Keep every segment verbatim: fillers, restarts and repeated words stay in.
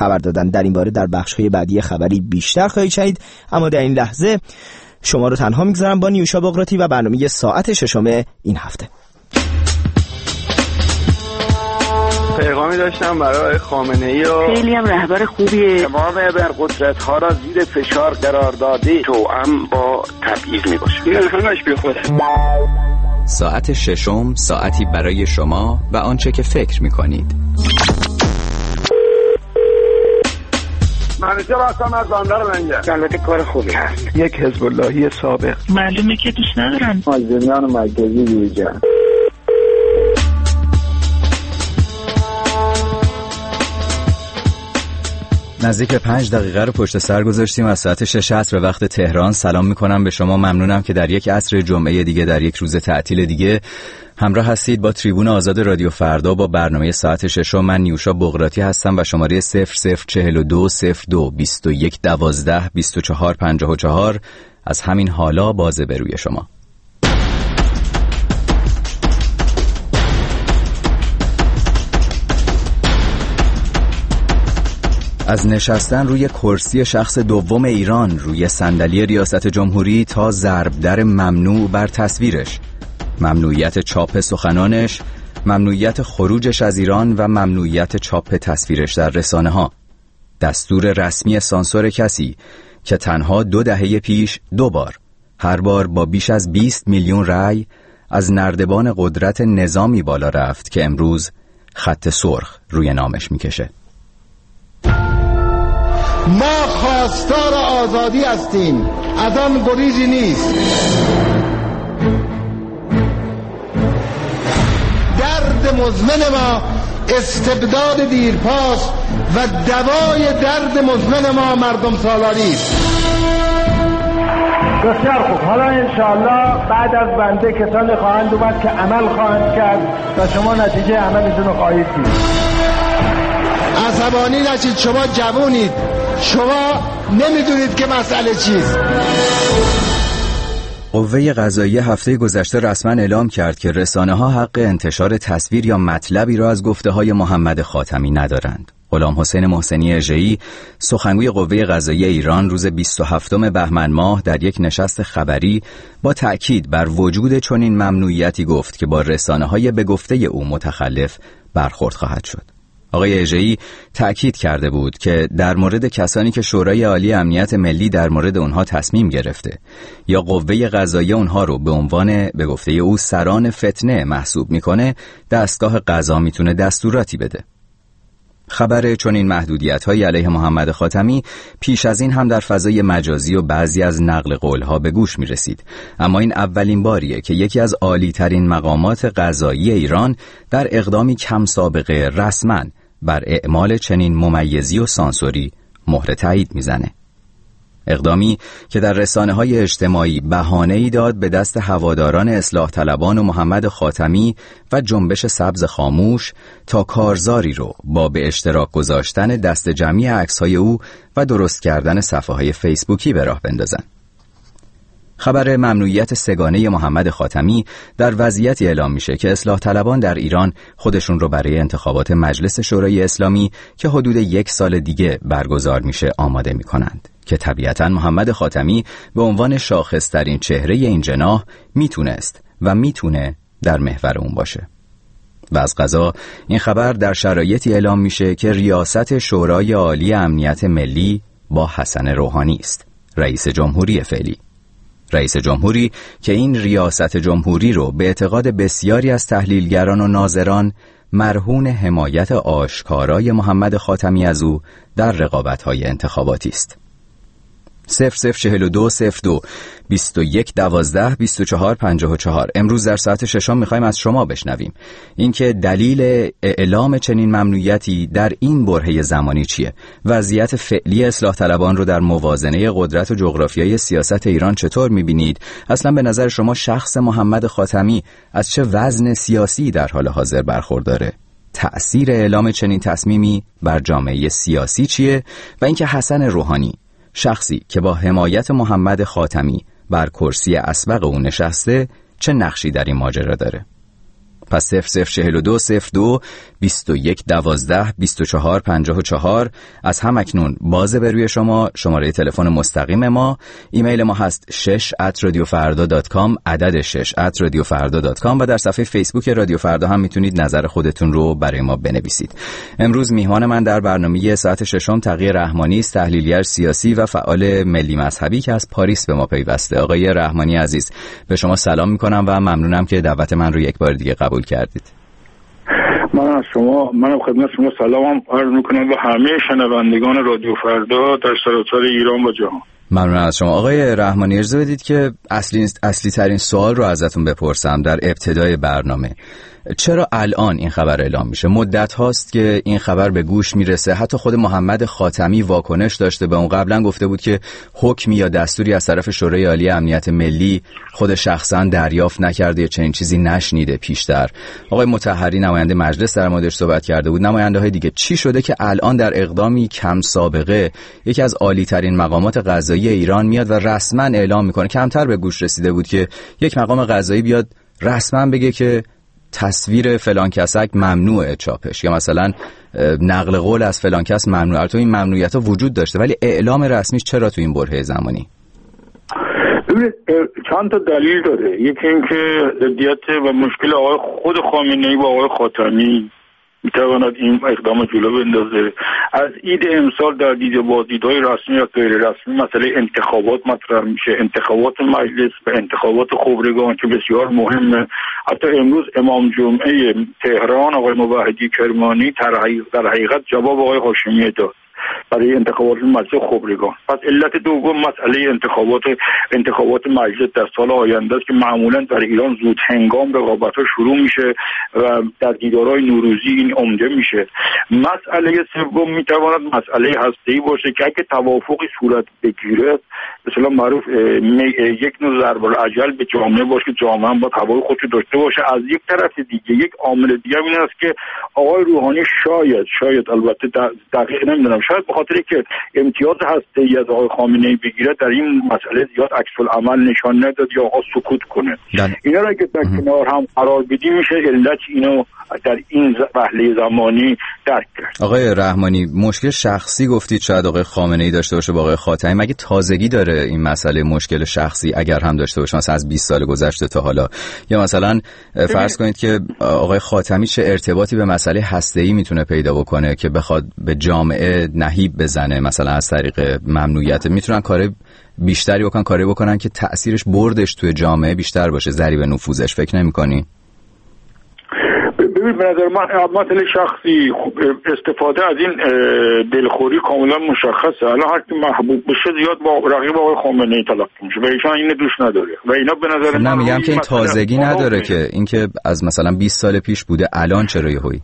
خبر دادن. در این باره در بخش‌های بعدی خبری بیشتر خواهید شنید، اما در این لحظه شما رو تنها میگذارم با نیوشا بقراتی و برنامه ساعت ششم این هفته. پیغامی داشتم برای خامنه‌ای و خیلی هم رهبر خوبیه. امام ابرقدرت ها را زیر فشار قرار داده توأم با تبعیض میباشه. این همش بی خوده. ساعت ششم، ساعتی برای شما و آنچه که فکر میکنید. منیجر هستم از بندر لنگر. البته کار خوبی هست. یک حزب اللهی سابق. معلومه که دوست ندارن. مازنیان مرکزی بیجن. نزدیک پنج دقیقه رو پشت سر گذاشتیم از ساعت شش عصر به وقت تهران. سلام میکنم به شما، ممنونم که در یک عصر جمعه دیگه، در یک روز تعطیل دیگه همراه هستید با تریبون آزاد رادیو فردا با برنامه ساعت ششم. من نیوشا بقراتی هستم و شماره صفر صفر چهل و دو صفر دو بیست و یک دوازده بیست و چهار پنجاه و چهار از همین حالا بازه به روی شما. از نشستن روی کرسی شخص دوم ایران روی صندلی ریاست جمهوری تا ضرب در ممنوع بر تصویرش، ممنوعیت چاپ سخنانش، ممنوعیت خروجش از ایران و ممنوعیت چاپ تصویرش در رسانه ها، دستور رسمی سانسور کسی که تنها دو دهه پیش دو بار، هر بار با بیش از بیست میلیون رأی از نردبان قدرت نظامی بالا رفت که امروز خط سرخ روی نامش میکشه. ما خواستار آزادی هستیم، از آن گریزی نیست. درد مزمن ما استبداد دیرپاس و دوای درد مزمن ما مردم سالاری است. بسیار خوب، حالا انشاءالله بعد از بنده کسانی خواهند اومد که عمل خواهند کرد و شما نتیجه عملشون رو خواهید دید. عصبانی نشید، شما جوونید، شما نمیدونید که مسئله چیست. قوه قضاییه هفته گذشته رسما اعلام کرد که رسانه ها حق انتشار تصویر یا مطلبی را از گفته های محمد خاتمی ندارند. غلام حسین محسنی اژه‌ای، سخنگوی قوه قضاییه ایران، روز بیست و هفتم بهمن ماه در یک نشست خبری با تأکید بر وجود چنین ممنوعیتی گفت که با رسانه های به گفته او متخلف برخورد خواهد شد. آقای اژه‌ای تأکید کرده بود که در مورد کسانی که شورای عالی امنیت ملی در مورد اونها تصمیم گرفته یا قوه قضاییه اونها رو به عنوان به گفته او سران فتنه محسوب میکنه، دستگاه قضا میتونه دستوراتی بده. خبر چنین محدودیت‌هایی علیه محمد خاتمی پیش از این هم در فضای مجازی و بعضی از نقل قول‌ها به گوش می‌رسید، اما این اولین باریه که یکی از عالی‌ترین مقامات قضایی ایران در اقدامی کم سابقه رسماً بر اعمال چنین ممیزی و سانسوری مهر تایید میزنه. اقدامی که در رسانه‌های اجتماعی بهانه‌ای داد به دست هواداران اصلاح طلبان و محمد خاتمی و جنبش سبز خاموش تا کارزاری رو با به اشتراک گذاشتن دست جمعی عکس‌های او و درست کردن صفحه‌های فیسبوکی به راه بندازن. خبر ممنوعیت سگانه محمد خاتمی در وضعیتی اعلام میشه که اصلاح طلبان در ایران خودشون رو برای انتخابات مجلس شورای اسلامی که حدود یک سال دیگه برگزار میشه آماده میکنند که طبیعتاً محمد خاتمی به عنوان شاخصترین چهره این جناح میتونست و میتونه در محور اون باشه. و از قضا این خبر در شرایطی اعلام میشه که ریاست شورای عالی امنیت ملی با حسن روحانی است، رئیس جمهوری فعلی. رئیس جمهوری که این ریاست جمهوری رو به اعتقاد بسیاری از تحلیلگران و ناظران مرهون حمایت آشکارای محمد خاتمی از او در رقابت‌های انتخاباتی است. صفر صفر چهل و دو صفر دو بیست و یک دوازده بیست و چهار پنجاه و چهار. امروز در ساعت ششم میخوایم از شما بشنویم اینکه دلیل اعلام چنین ممنوعیتی در این برهه زمانی چیه؟ وضعیت فعلی اصلاح طلبان رو در موازنه قدرت و جغرافیای سیاست ایران چطور میبینید؟ اصلا به نظر شما شخص محمد خاتمی از چه وزن سیاسی در حال حاضر برخورداره؟ تأثیر اعلام چنین تصمیمی بر جامعه سیاسی چیه؟ و اینکه حسن روحانی، شخصی که با حمایت محمد خاتمی بر کرسی اسبق او نشسته، چه نقشی در این ماجرا داره؟ پس صفر صفر چهل و دو صفر دو بیست و یک دوازده بیست و چهار پنجاه و چهار از هم اکنون بازه به روی شما. شماره تلفن مستقیم ما، ایمیل ما هست شش ات رادیو فردا دات کام، عدد شش ات رادیو فردا دات کام، و در صفحه فیسبوک رادیو فردا هم میتونید نظر خودتون رو برای ما بنویسید. امروز میهمان من در برنامه ساعت ششم تقی رحمانی است، تحلیلگر سیاسی و فعال ملی مذهبی که از پاریس به ما پیوسته. آقای رحمانی عزیز، به شما سلام میکنم و ممنونم که دعوت من رو یک بار دیگه قبول کردید. من از شما منم خدمت شما سلام عرض میکنم و همه شنوندگان رادیو فردا در سراسر ایران و جهان. ممنون از شما. آقای رحمانی، اجازه بدید که اصلی اصلی ترین سوال رو ازتون بپرسم در ابتدای برنامه. چرا الان این خبر اعلام میشه؟ مدت هاست که این خبر به گوش میرسه. حتی خود محمد خاتمی واکنش داشته به اون. قبلا گفته بود که حکمی یا دستوری از طرف شورای عالی امنیت ملی خود شخصا دریافت نکرده یا چنین چیزی نشنیده پیشتر. آقای مطهری نماینده مجلس در موردش صحبت کرده بود، نماینده های دیگه. چی شده که الان در اقدامی کم سابقه یکی از عالی ترین مقامات قضایی ایران میاد و رسما اعلام میکنه؟ کمتر به گوش رسیده بود که یک مقام قضایی بیاد رسما بگه که تصویر فلان کسک ممنوعه چاپش، یا مثلا نقل قول از فلان کس ممنوعه. تو این ممنوعیت ها وجود داشته ولی اعلام رسمیش چرا تو این برهه زمانی؟ ببینید چند تا دلیل داره. یکی این که ضدیت و مشکل آقای خود خامنه‌ای با آقای خاتمی میتواند این اقدام جلو بندازه. از عید امسال در دید با دیدهای رسمی و غیر رسمی مسئله انتخابات مطرح میشه، انتخابات مجلس و انتخابات خبرگان که بسیار مهمه. حتی امروز امام جمعه تهران آقای موحدی کرمانی در حقیقت جواب آقای هاشمی داد برای انتخابات مجلس خبرگان. پس علت دوم مسئله انتخابات انتخابات مجلس در سال آینده است که معمولا در ایران زود هنگام رقابت‌ها شروع میشه و در دیدارهای نوروزی این عمده میشه. مسئله سوم میتواند مسئله هسته‌ای باشه که اگه توافقی صورت بگیره، مثلا معروف یک نوع ضرب الاجل به جامعه باشه که جامعه هم باید هوای خودش داشته باشه. از یک طرف دیگه یک عامل دیگه این است که آقای روحانی شاید شاید البته دقیق نمیدونم، شاید به خاطر که امتیاز هسته‌ای از آقای خامنه‌ای بگیره در این مسئله زیاد عکس العمل نشان نداد یا آقا سکوت کنه. اینا را اگه در کنار هم قرار بدیم میشه علت اینو در این وهله زمانی درک کرد. آقای رحمانی، مشکل شخصی گفتید شاید آقای خامنه‌ای داشته باشه با آقای خاتمی. مگه تازگی داره این مسئله مشکل شخصی اگر هم داشته باشه مثلا از بیست سال گذشته تا حالا؟ یا مثلا فرض کنید که آقای خاتمی چه ارتباطی به مسئله هسته‌ای میتونه پیدا بکنه که بخواد به جامعه نهیب بزنه مثلا از طریق ممنوعیت؟ میتونن کار بیشتری بکنن کاری بکنن که تأثیرش بردش توی جامعه بیشتر باشه، ضریب نفوذش. فکر نمی‌کنی؟ ببین به نظر من مسئله شخصی استفاده از این دلخوری کاملا مشخصه. الان هر کی محبوب بشه زیاد با رقیب آقای خامنه‌ای تلقی میشه و ایشان اینو دوست نداره و اینا به نظر من نمیگم که این تازگی نداره که اینکه از مثلا بیست سال پیش بوده الان چرا یهویی؟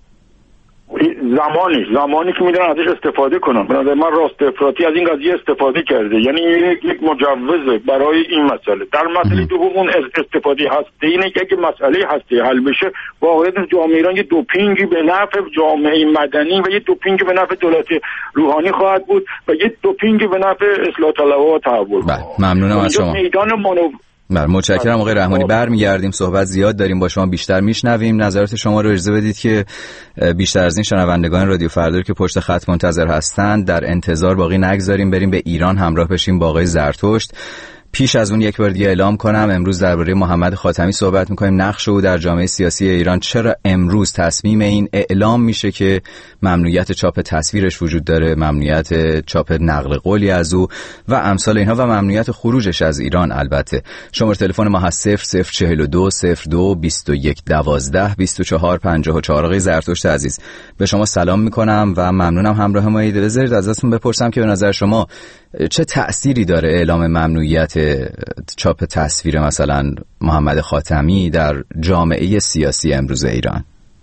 زمانی زمانی که میدونن ازش استفاده کنن. به نظر من راست افراطی از این قضیه استفاده کرده، یعنی یک مجوزه برای این مسئله. در مسئله دوم اون استفاده هسته اینه که اگه مسئله هسته حل بشه واقعا جامعه ایران یه دوپینگی به نفع جامعه مدنی و یه دوپینگی به نفع دولت روحانی خواهد بود و یه دوپینگی به نفع اصلاح طلبها و تحول. ممنونم از شما. میدان مانو بله متشکرم آقای رحمانی. برمیگردیم، صحبت زیاد داریم با شما، بیشتر میشنویم. نظرات شما رو اجازه بدید که بیشتر از این شنوندگان رادیو فردا که پشت خط منتظر هستند در انتظار باقی نگذاریم، بریم به ایران همراه بشیم با آقای زرتشت. پیش از اون یک بار دیگه اعلام کنم امروز درباره محمد خاتمی صحبت می‌کنیم، نقش او در جامعه سیاسی ایران. چرا امروز تصمیم این اعلام میشه که ممنوعیت چاپ تصویرش وجود داره، ممنوعیت چاپ نقل قولی از او و امثال اینها و ممنوعیت خروجش از ایران. البته شماره تلفن ما هست صفر صفر چهل و دو صفر دو بیست و یک دوازده بیست و چهار پنجاه و چهار. آقای زرتشت عزیز، به شما سلام می‌کنم و ممنونم همراه ما اید. بذارید ازتون بپرسم که به نظر شما چه تأثیری داره اعلام ممنوعیت چاپ تصویر مثلا محمد خاتمی در جامعه سیاسی امروز ایران؟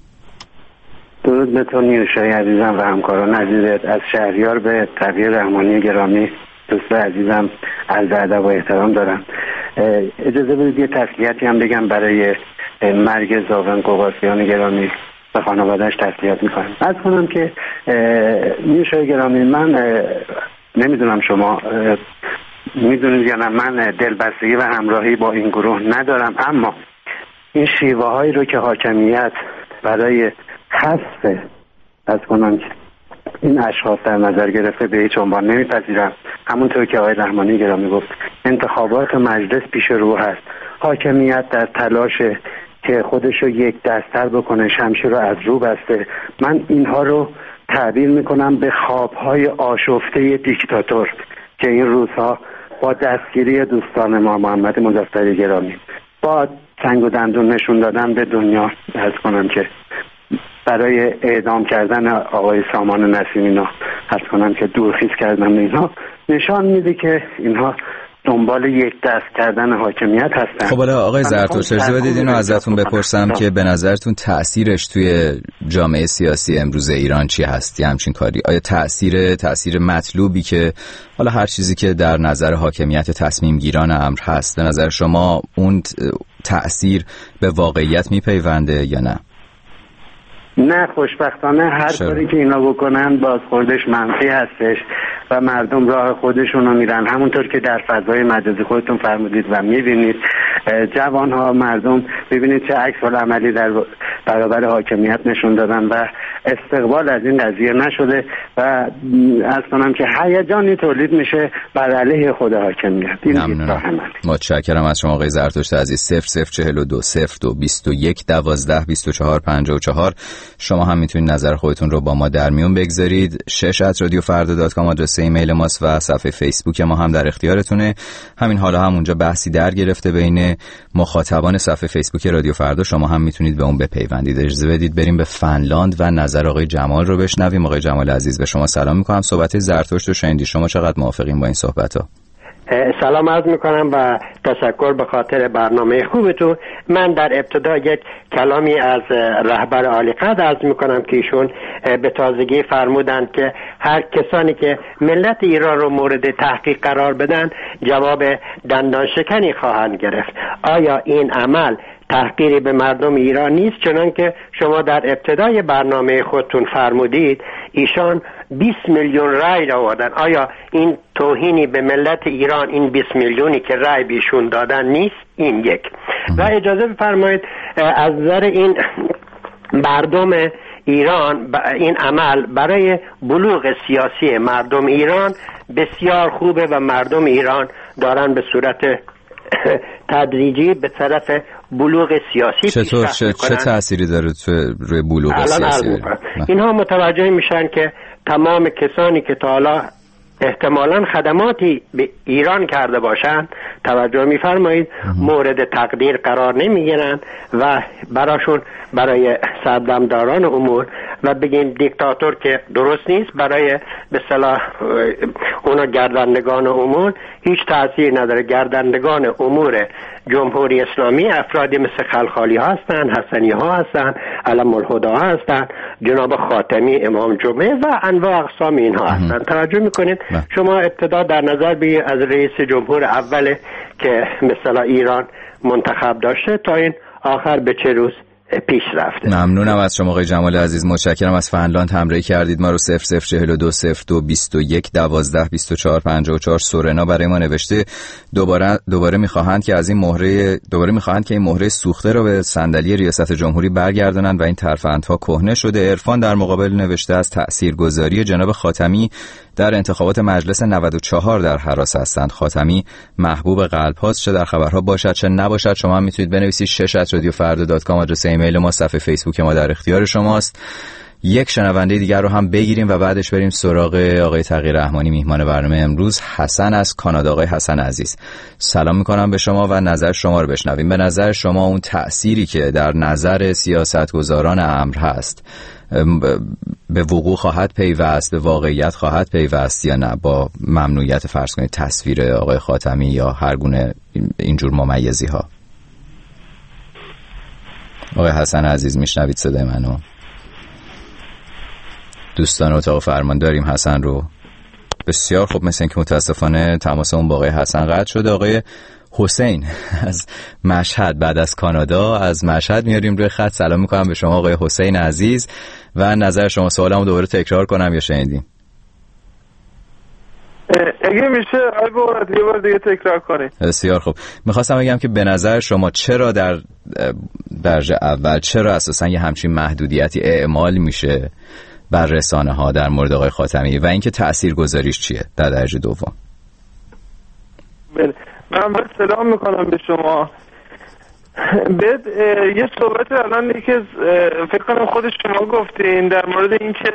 درود به تو نیوشای عزیزم و همکاران عزیزت. از شهریار به تقی رحمانی گرامی، دوست عزیزم، عرض ادب و احترام دارم. اجازه بدید یه تسلیتی هم بگم برای مرگ زاون قواسیان گرامی و خانواده‌اش تسلیت میکنم. عرض کنم که نیوشای گرامی، من نمیدونم شما میدونید یا نه، من دلبستگی و همراهی با این گروه ندارم، اما این شیوه هایی رو که حاکمیت برای حذف از کنم که این اشخاص در نظر گرفته به هیچ عنوان نمیپذیرم. همونطور که آقای رحمانی گرامی گفت انتخابات مجلس پیش رو هست، حاکمیت در تلاش که خودش رو یک دستر بکنه، شمشیر رو از رو بسته. من اینها رو تعبیر میکنم به خوابهای آشفته دیکتاتور که این روزها با دستگیری دوستان ما محمد مظفری گرامی با سنگ و دندون نشون دادن به دنیا از کنم که برای اعدام کردن آقای سامان نسیمی اینا از کنم که دورخیز کردن اینا نشان میده که اینها دنبال یک دست کردن حاکمیت هستن. خب حالا آقای زرتشت اجازه بدید اینو ازتون بپرسم که به نظرتون تأثیرش توی جامعه سیاسی امروز ایران چی هست یه همچین کاری؟ آیا تأثیر تأثیر مطلوبی که حالا هر چیزی که در نظر حاکمیت تصمیم گیران امر هست به نظر شما اون تأثیر به واقعیت میپیونده یا نه؟ نه، خوشبختانه هر کاری که اینا بکنن بازخوردش منفی هستش و مردم راه خودشون رو میرن. همونطور که در فضای مجازی خودتون فرمودید و میبینید جوان ها مردم ببینید چه عکس العملی در برابر حاکمیت نشون دادن و استقبال از این قضیه نشده و از کنم که هیجانی تولید میشه بر علیه خود حاکمیت. ممنونم. متشکرم از شما آقای زرتشت عزیز. صفر صفر چهل و دو صفر دو بیست و یک دوازده بیست و چهار پنجاه و چهار شما هم میتونید نظر خودتون رو با ما در میون بگذارید. شش ات رادیو فردا دات کام آدرس ایمیل ماست و صفحه فیسبوک ما هم در اختیارتونه. همین حالا هم اونجا بحثی در گرفته بین مخاطبان صفحه فیسبوک رادیو فردا، شما هم میتونید به اون بپیوندید. اجازه بدید بریم به فنلاند و نظر آقای جمال رو بشنویم. آقای جمال عزیز به شما سلام میکنم. صحبت زرتشت رو شنیدید، شما چقدر موافقین با این صحبت‌ها؟ سلام عرض میکنم و تشکر به خاطر برنامه خوبتون. من در ابتدا یک کلامی از رهبر عالی قدر عرض میکنم که ایشون به تازگی فرمودند که هر کسانی که ملت ایران رو مورد تحقیق قرار بدن جواب دندان شکنی خواهند گرفت. آیا این عمل تحقیری به مردم ایران نیست؟ چنان که شما در ابتدای برنامه خودتون فرمودید ایشان بیست میلیون رای آوردن. آیا این توهینی به ملت ایران این بیست میلیونی که رای بیشون دادن نیست؟ این یک. و اجازه بفرمایید از نظر این مردم ایران این عمل برای بلوغ سیاسی مردم ایران بسیار خوبه و مردم ایران دارن به صورت تدریجی به طرف بلوغ سیاسی چطور چه, چه تأثیری داره روی بلوغ سیاسی؟ اینها متوجه میشن که تمام کسانی که تا حالا احتمالاً خدماتی به ایران کرده باشند توجه میفرمایید مورد تقدیر قرار نمیگیرن و براشون برای سردمداران امور و بگیم دیکتاتور که درست نیست، برای به اصطلاح اونا گردندگان امور هیچ تأثیر نداره. گردندگان امور جمهوری اسلامی افرادی مثل خلخالی ها هستن، حسنی ها هستن، علم الهدا ها هستن، جناب خاتمی امام جمعه و انواع اقسام اینها هستن. توجه میکنید شما ابتدا در نظر بگیرید از رئیس جمهور اول که مثلا ایران منتخب داشته تا این آخر به چه روز پیش رفته. ممنونم از شما آقای جمال عزیز. متشکرم از فنلاند همراهی کردید ما رو. صفر صفر چهل و دو صفر دو بیست و یک دوازده بیست و چهار پنجاه و چهار سورنا برای ما نوشته دوباره دوباره میخواهند که از این مهره دوباره میخواهند که این مهره سوخته رو به صندلی ریاست جمهوری برگردانند و این ترفندها کهنه شده. عرفان در مقابل نوشته از تاثیرگذاری جناب خاتمی در انتخابات مجلس نود و چهار در حراس هستند. خاتمی محبوب قلب هاست، چه در خبرها باشد چه نباشد. شما هم میتونید بنویسید شش ات رادیو فردا دات کام آدرس ایمیل ما، صفحه فیسبوک ما در اختیار شماست. یک شنونده دیگر رو هم بگیریم و بعدش بریم سراغ آقای تقی رحمانی میهمان برنامه امروز. حسن از کانادا. آقای حسن عزیز سلام میکنم به شما و نظر شما رو بشنویم. به نظر شما اون تأثیری که در نظر سیاستگزاران امر هست به وقوع خواهد پیوست، به واقعیت خواهد پیوست یا نه با ممنوعیت فرض کنید تصویر آقای خاتمی یا هر گونه اینجور ممیزی ها؟ آقای حسن عزیز میشنوید صدای منو؟ دوستان اتاق فرمان داریم حسن رو. بسیار خب، مثل اینکه متاسفانه تماسمون با آقای حسن قطع شده. آقای حسین از مشهد بعد از کانادا از مشهد میاریم روی خط. سلام میکنم به شما آقای حسین عزیز و نظر شما. سوالمو دوباره تکرار کنم یا شنیدین؟ اگه میشه آی بورد یه بار دیگه تکرار کنید. بسیار خوب. میخواستم بگم که به نظر شما چرا در درجه اول چرا اساسا یه همچین محدودیتی اعمال میشه بر رسانه ها در مورد آقای خاتمی و اینکه تاثیرگذاریش چیه در درجه دوم؟ بله من باید سلام میکنم به شما. بعد یه صحبت الان که فکر کنم خود شما گفتین در مورد اینکه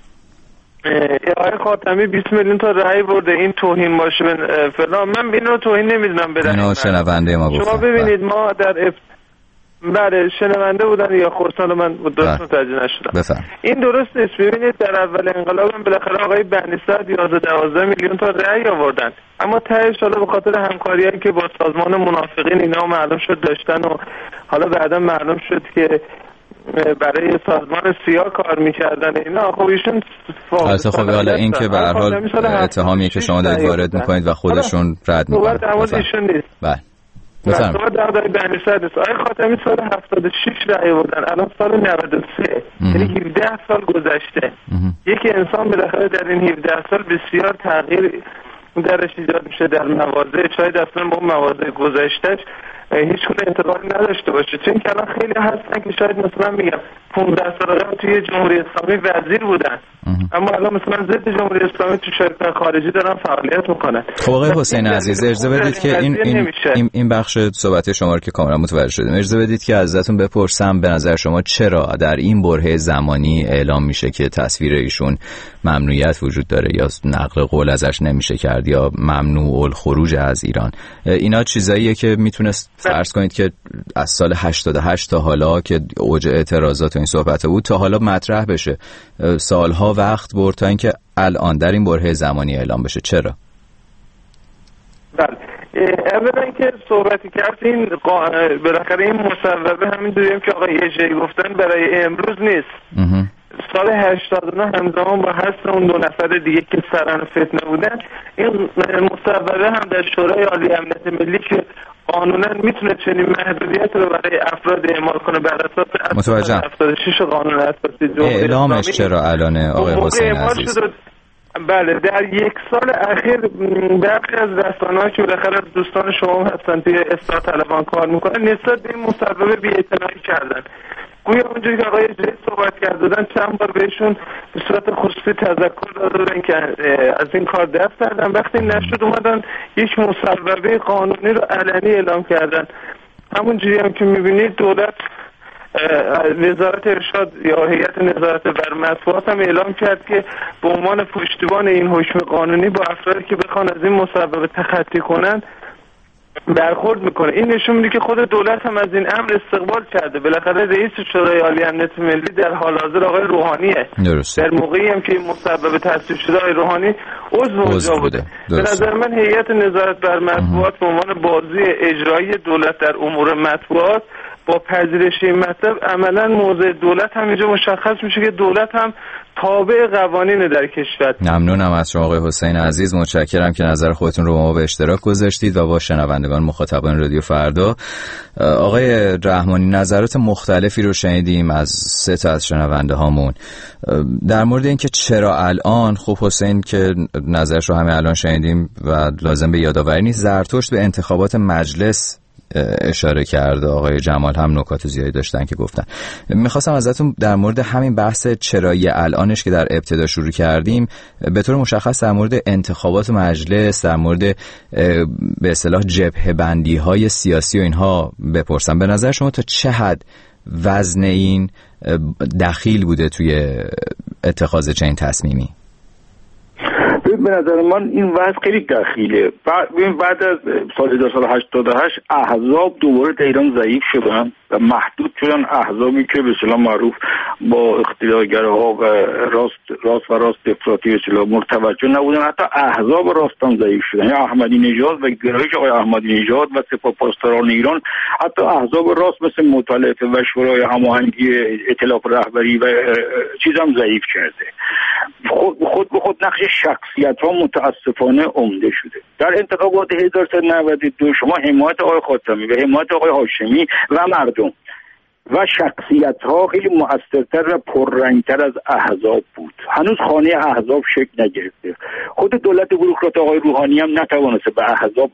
آقای خاتمی بیست میلیون تا رأی برده، این توهین باشه فلان. من اینو توهین نمیدونم بدم. اینو شنونده ما گفتن. شما ببینید ما در اف... بله شنونده بودن یا خرسان من درست متوجه نشدم. بفهم. این درست نیست. ببینید در اول انقلاب هم بالاخره آقای بنی صدر یازده دوازده میلیون تا رأی آوردن، اما تهش حالا به خاطر همکاریایی که با سازمان منافقین اینا معلوم شد داشتن و حالا بعدا معلوم شد که برای سازمان سیاه کار میکردن اینا. خب ایشون البته خب حالا این که به هر حال اتهامیه که شما دارید وارد میکنید و خودشون رد میکنن. در مورد ایشون نیست. بله. مثلا در آقای بنی صدر است. آقای خاتمی سال هفتاد و شش رأی آوردن، الان سال نود و سه، یعنی هفده سال گذشته. یکی انسان بالاخره در این هفده سال بسیار تغییر درش ایجاد میشه در مواضع، شاید اصلا با مواضع گذشتهش هیچ گونه انتقادی نداشته باشه. چون که الان خیلی هستن که شاید مثلا میگم پانزده سال قبل توی جمهوری اسلامی وزیر بودن، اما الان مثلا ضد جمهوری اسلامی تو شرکت خارجی دارن فعالیت میکنن. خب آقای حسین عزیز اجازه بدید که این این این, این بخش صحبت شما رو که کاملا متوجه شدیم، اجازه بدید که ازتون بپرسم به نظر شما چرا در این برهه زمانی اعلام میشه که تصویر ایشون ممنوعیت وجود داره یا نقل قول ازش نمیشه کرد یا ممنوع الخروج از ایران؟ اینا چیزاییه که میتونست فرض کنید که از سال هشتاد و هشت تا حالا که اوج اعتراضات و این صحبت بود تا حالا مطرح بشه، سالها وقت برد تا اینکه الان در این برهه زمانی اعلام بشه. چرا؟ بله اولا که صحبتی کردین بالاخره این مصوبه همین دویم که آقای اژه‌ای گفتن برای امروز نیست. سال هشتاد و نه همزمان با حذف اون دو نفر دیگه که سران فتنه بودن، این مصوبه هم در شورای عالی امنیت ملی که قانونا میتونه چنین محدودیت رو برای افراد اعمال کنه بر اساس هفتاد و شش قانون اساسی جمهوری اعلامش چرا الانه آقای حسین عزیز؟ بله در یک سال اخیر برخی از رسانه‌ها که بالاخره از دوستان شما هستن توی اصلاح طلبان کار میکنن نسبت به این مصوبه بی‌اعتنایی کردن. گویا اونجوری که آقای جی صحبت کردن چند بار بهشون به صورت خصوصی تذکر داده بودن که از این کار دست کردن، وقتی نشد اومدن یک مصوبه قانونی رو علنی اعلام کردن. همونجوری هم که میبینید دولت وزارت ارشاد یا هیئت نظارت بر مطبوعات هم اعلام کرد که به عنوان پشتیبان این حکم قانونی با افرادی که بخوان از این مصوبه تخطی کنن برخورد میکنه. این نشون میده که خود دولت هم از این امر استقبال کرده. بالاخره رئیس شورای عالی امنیت ملی در حال حاضر آقای روحانیه. درسته. در موقعی هم که این مصوبه تصویب شده آقای روحانی عضو اونجا بوده. به نظر من هیئت نظارت بر مطبوعات به عنوان بازی اجرایی دولت در امور مطبوعات با پذیرش این مطلب عملا موضع دولت هم اینجا مشخص میشه که دولت هم تابع قوانین در کشور. ممنونم از شما آقای حسین عزیز، متشکرم که نظر خودتون رو با ما به اشتراک گذاشتید و با شنوندگان مخاطبان رادیو فردا. آقای رحمانی نظرات مختلفی رو شنیدیم از سه تا از شنونده هامون در مورد اینکه چرا الان، خب حسین که نظرش رو همه الان شنیدیم و لازم به یادآوری نیست، زرتشت به انتخابات مجلس اشاره کرده. آقای جمال هم نکات زیادی داشتن که گفتن. میخواستم ازتون در مورد همین بحث چرایی الانش که در ابتدا شروع کردیم به طور مشخص در مورد انتخابات مجلس، در مورد به اصطلاح جبهه بندی های سیاسی و اینها بپرسم. به نظر شما تا چه حد وزن این دخیل بوده توی اتخاذ چنین تصمیمی؟ به نظر من این وضع خیلی دخیله. بعد بعد از سال هزار و سیصد و هشتاد و هشت احزاب دوباره در ایران ضعیف شدن و محدود شدن. احزابی که به اصطلاح معروف با اقتدارگراها و راست راست و راست افراطی به اصطلاح مرتوجه نبودن، حتی احزاب راست هم ضعیف شدن. یعنی احمدی نژاد و گرایش آقای احمدی نژاد و سپاهپاسداران ایران، حتی احزاب راست مثل مؤتلف و شورای هماهنگی ائتلاف رهبری و چیز هم ضعیف کرده. خود خود به خود نقش شخصیت ها متاسفانه عمده شده. در انتخابات هزار و سیصد و نود و دو شما حمایت آقای خاتمی و حمایت آقای هاشمی و مردم و شخصیت‌ها خیلی مؤثرتر و پررنگتر از احزاب بود. هنوز خانه احزاب شکل نگرفته. خود دولت بوروکرات آقای روحانی هم نتوانسته به احزاب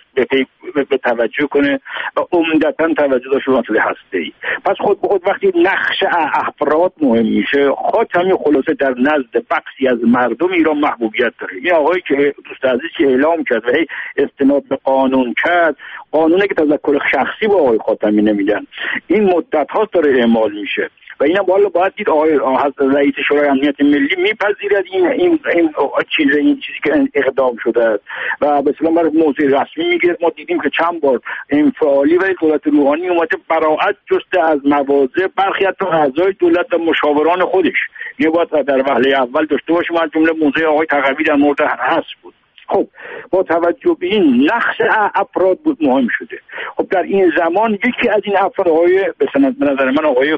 به, به توجه کنه و عمدتاً توجه داشته به مسئله هسته‌ای. پس خود به خود وقتی نقش افراد مهم میشه، خاتمی خلاصه در نزد بخشی از مردم ایران محبوبیت داره. این آقایی که دوست عزیز که اعلام کرد و استناد به قانون کرد، قانونی که تذکر شخصی با آقای خاتمی نمیدن، این مدت هاست داره اعمال میشه و اینا بالا باید دید آقای رئیس شورای امنیت ملی میپذیرد این این این چیز این چیزی که اقدام شده است و به اصطلاح برای موضوع رسمی میگیره. ما دیدیم که چند بار انفعالی و دولت روحانی اومده براءت جسته از مواضع برخی از اعضای دولت و مشاوران خودش. یه باید در وهله اول داشته باشیم، از جمله موضوع آقای تقوی در مورد حذف بود. خب با توجه به این نقش افراد بود مهم شده. خب در این زمان یکی از این افراد آقای به نظر من آقای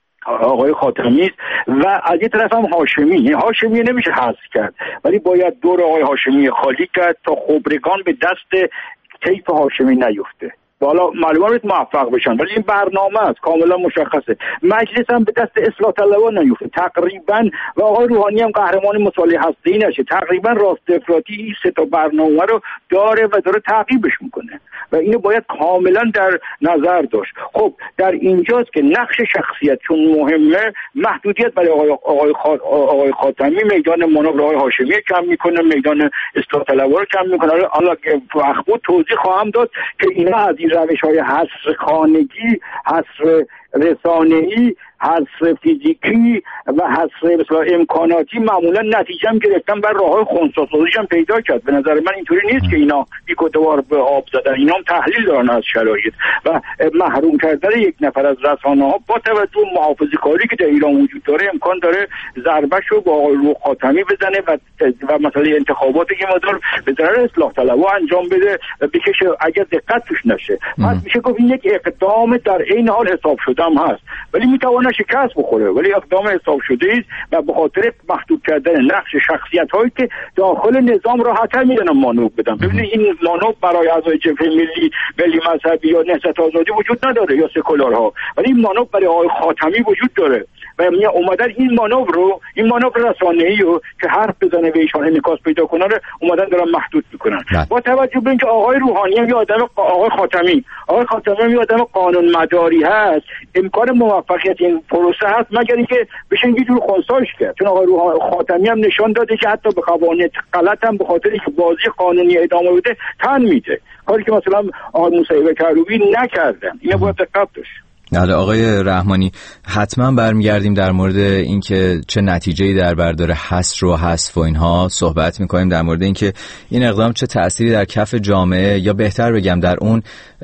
آقای خاتمی است و از یه طرف هم هاشمی. هاشمی نمیشه حذف کرد، ولی باید دور آقای هاشمی خالی کرد تا خبرگان به دست طیف هاشمی نیفته. حالا معلومات موفق بشن، ولی این برنامه است، کاملا مشخصه. مجلس هم به دست اصلاح طلبان نیفته تقریبا و آقای روحانی هم قهرمان مصالحه هسته‌ای نشه. تقریبا راست افراطی این سه تا برنامه رو داره و داره تعقیبش میکنه و اینو باید کاملا در نظر داشت. خب در اینجاست که نقش شخصیت چون مهمه، محدودیت برای آقای آقای, خا... آقای خاتمی میدان منابر آقای هاشمی کم میکنه، میدان اصلاح طلبان رو کم میکنه. حالا وقت بود توضیح خواهم داد که اینا از این روش‌های حصر خانگی، حصر رسانه‌ای، حصر فیزیکی و حصر مثلا امکاناتی معمولا نتیجه هم گرفتن بر راه‌های خنثی‌سازیش هم پیدا کرد. به نظر من اینطوری نیست که اینا بی‌کدوار به آب زدن، اینا هم تحلیل دارن از شرایط و محروم کردن یک نفر از رسانه‌ها با توجه به محافظه‌کاری که در ایران وجود داره امکان داره ضربه‌ش رو با آقای خاتمی بزنه و و مثلا انتخابات یه مقدار به ضرر اصلاح طلبها انجام بده و بکشه اگر دقت توش نشه. پس میشه گفت این یک اقدام در عین حال حساب شده هم هست، ولی میتونه شکست بخوره، ولی اقدام حساب شده است و به خاطر محدود کردن نقش شخصیت‌هایی که داخل نظام راحت‌تر میدونن مانور بدن. ببینید این مانور برای اعضای جبهه ملی ملی مذهبی یا نهضت آزادی وجود نداره یا سکولارها، ولی این مانور برای آقای خاتمی وجود داره و می اومدن این مانور رو، این مانور رسانه‌ای رو که حرف بزنه به ایشان انعکاس پیدا کنه رو اومدن دارن محدود میکنن. با توجه به اینکه آقای روحانی هم یه آدم، آقای خاتمی آقای خاتمی هم یه آدم قانون مداری هست، امکان موفقیت این پروسه هست مگر اینکه بشه یه جور خنثیش کرد. چون آقای خاتمی هم نشان داده که حتی به قوانین غلط هم به خاطر اینکه بازی قانونی ادامه بده تن میده، کاری که مثلا آقای موسوی کروبی نکردن. اینو باید دقت داشت. بله آقای رحمانی، حتما برمیگردیم در مورد اینکه چه نتیجه‌ای در بردار حصر و حذف و اینها صحبت می‌کنیم، در مورد اینکه این اقدام چه تأثیری در کف جامعه یا بهتر بگم در اون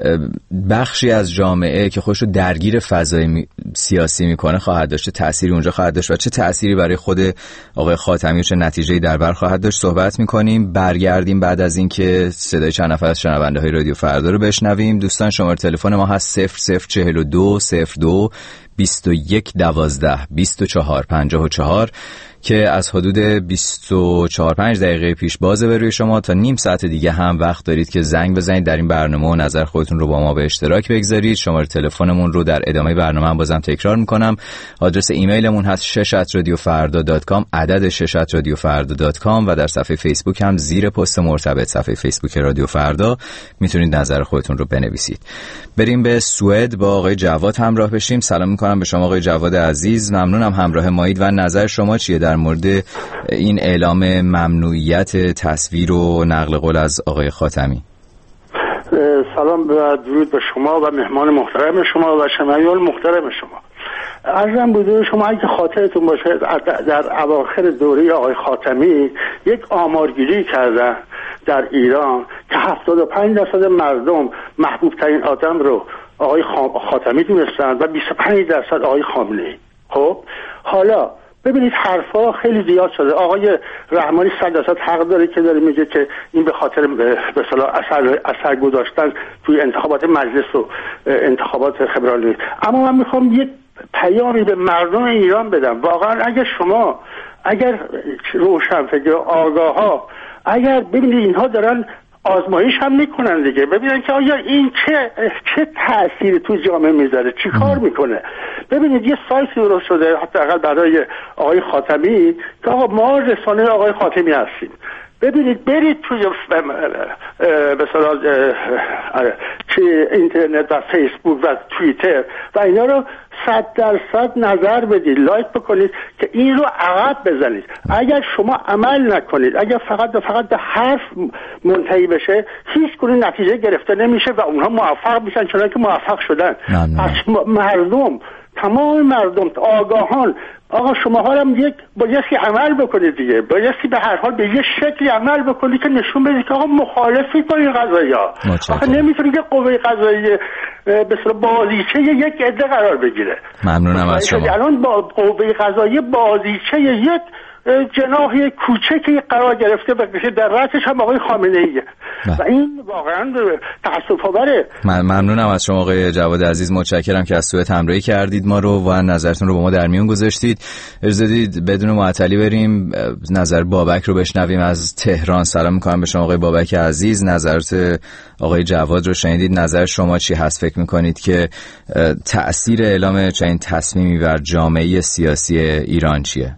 بخشی از جامعه که خودش رو درگیر فضای می... سیاسی میکنه خواهد داشت، چه تأثیری اونجا خواهد داشت و چه تأثیری برای خود آقای خاتمی و چه نتیجه‌ای در بر خواهد داشت صحبت می‌کنیم. برگردیم بعد از اینکه صدای چند نفر از شنونده‌های رادیو فردا رو بشنویم. دوستان شماره تلفن ما هست صفر صفر چهل و دو صفر دو بیست و یک دوازده بیست و چهار پنجاه و چهار که از حدود بیست و چهار پنج دقیقه پیش بازه به روی شما. تا نیم ساعت دیگه هم وقت دارید که زنگ بزنید در این برنامه و نظر خودتون رو با ما به اشتراک بگذارید. شماره تلفنمون رو در ادامه برنامه هم بازم تکرار میکنم. آدرس ایمیلمون هست شش ات رادیو فردا دات کام، عدد شش ات رادیو فردا دات کام و در صفحه فیسبوک هم زیر پست مرتبط صفحه فیسبوک رادیو فردا میتونید نظر خودتون رو بنویسید. بریم به سوئد با آقای جواد همراه بشیم. سلام میکنم به شما آقای جواد عزیز، ممنونم همراه مایید و نظر شما چیه در مورد این اعلام ممنوعیت تصویر و نقل قول از آقای خاتمی؟ سلام و درود به شما و مهمان محترم شما و شنوندگان محترم شما. عرضم بوده شما اگه خاطرتون باشه در اواخر دوره آقای خاتمی یک آمارگیری کردن در ایران که هفتاد و پنج درصد مردم محبوب ترین آدم رو آقای خاتمی دونستن و بیست و پنج درصد آقای خامنه‌ای. خب حالا ببینید حرفا خیلی زیاد شده. آقای رحمانی صد درصد حق داره که داره میگه که این به خاطر به اصطلاح اثر اثر گذاشتن توی انتخابات مجلس و انتخابات فدرالی. اما من میخوام یک پیامی به مردم ایران بدم. واقعا اگر شما اگر روشنفکر آگاه ها اگر ببینید اینها دارن آزمایش هم میکنن دیگه، ببینن که آیا این چه چه تأثیری تو جامعه میذاره، چی کار میکنه. ببینید یه سایتی درست شده حداقل برای آقای خاتمی که آقا ما رسانه آقای خاتمی هستیم. ببینید برید توی مثلا چه اینترنت و فیسبوک و توییتر و اینا رو صد درصد نظر بدید، لایک بکنید که این رو عقب بزنید. اگر شما عمل نکنید، اگر فقط و فقط به حرف منتهی بشه، هیچ گونه نتیجه گرفته نمیشه و اونها موفق میشن چون که موفق شدن. پس مردم، تمام مردم آگاهان، آقا شما ها هم یک بایستی عمل بکنید دیگه، بایستی به هر حال به یه شکلی عمل بکنید که نشون بدید که آقا مخالفی با این قضایی ها. آقا نمیتونید که قوه قضایی به اصطلاح بازیچه یک عده قرار بگیره. ممنونم از شما. الان با قوه قضایی بازیچه یک جناح کوچکی قرار گرفته و در رأسش هم آقای خامنه ایه و این واقعا تأسف آوره. ممنونم از شما آقای جواد عزیز، متشکرم که از سوء همراهی کردید ما رو و نظرتون رو با ما در میون گذاشتید. اجازه بدید بدون معطلی بریم نظر بابک رو بشنویم از تهران. سلام میکنم به شما آقای بابک عزیز. نظرت آقای جواد رو شنیدید، نظر شما چی هست؟ فکر میکنید که تأثیر اعلام چنین تصمیمی بر جامعه سیاسی ایران چیه؟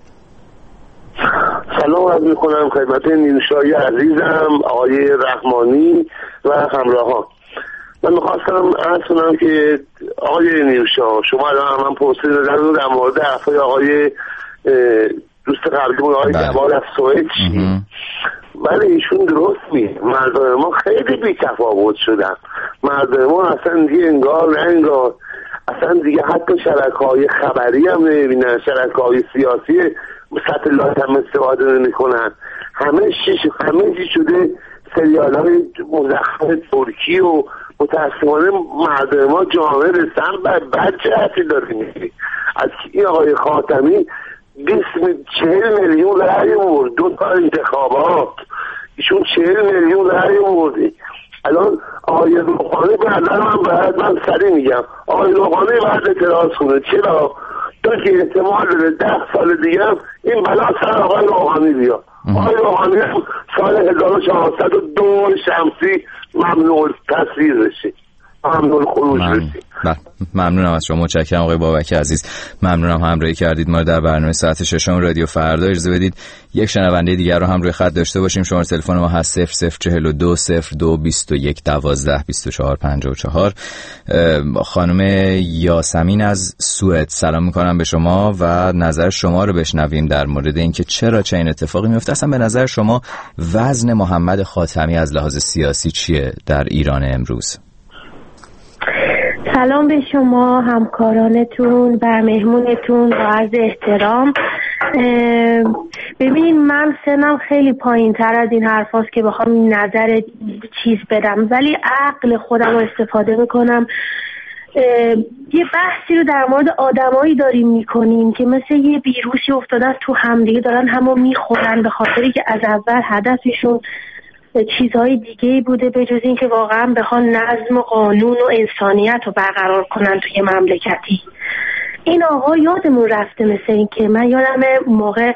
سلام عرض میکنم خدمت نیوشای عزیزم آقای رحمانی و همراهان. من میخواستم عرض کنم که آقای نیوشا، شما الان من پرسیده دادن در مورد حرفای آقای دوست قبلیمون آقای جواد از سوئد چی؟ ولی ایشون درست میگه، مردم ما خیلی بی تفاوت شدن. مردم ما اصلا دیگه انگار نه انگار اصلا دیگه حتی شبکه‌های خبری هم نمیبینن، شبکه‌های سیاسی سطح لایت هم استفاده نمی کنن. همه چیش همه چی شده سریال های مزخرف ترکی و متاسفانه مردم ما جامعه رسن بر بد جهتی داره میگی. از این آقای خاتمی بیست چهل میلیون رأی آورد دو تا انتخابات، ایشون چهل میلیون رأی آورد. الان آقای روحانی بعدا من باید من سریع میگم آقای روحانی باید اعتراض کنه. چرا؟ تو که احتمال داره ده سال دیگه هم این بلا سر آقای روحانی بیا. آقای روحانی هم سال هزار و چهارصد و دو شمسی ممنوع تصویر بشه، ممنوع خروج بشه. ممنونم از شما، متشکرم آقای بابک عزیز. ممنونم همراهی کردید ما در برنامه ساعت ششم رادیو فردا. اجازه بدید یک شنونده دیگر رو هم روی خط داشته باشیم. شماره تلفن ما هست صفر صفر چهل و دو صفر دو بیست و یک دوازده بیست و چهار پنجاه و چهار. خانم یاسمین از سوئد، سلام میکنم به شما و نظر شما رو بشنویم در مورد اینکه چرا چنین اتفاقی میفته. اصلا به نظر شما وزن محمد خاتمی از لحاظ سیاسی چیه در ایران امروز؟ سلام به شما همکارانتون و مهمونتون با عرض احترام. ببین من سنم خیلی پایین تر از این حرف هاست که بخوام نظر چیز بدم، ولی عقل خودم رو استفاده میکنم. یه بحثی رو در مورد آدمایی داریم میکنیم که مثل یه ویروسی افتادن تو همدیگه دارن همو میخورن، به خاطری که از اول هدفشون چیزهای دیگه بوده به جز این که واقعا بخوان نظم و قانون و انسانیت رو برقرار کنن توی مملکتی. این آقا یادمون رفته، مثل این که من یادم موقع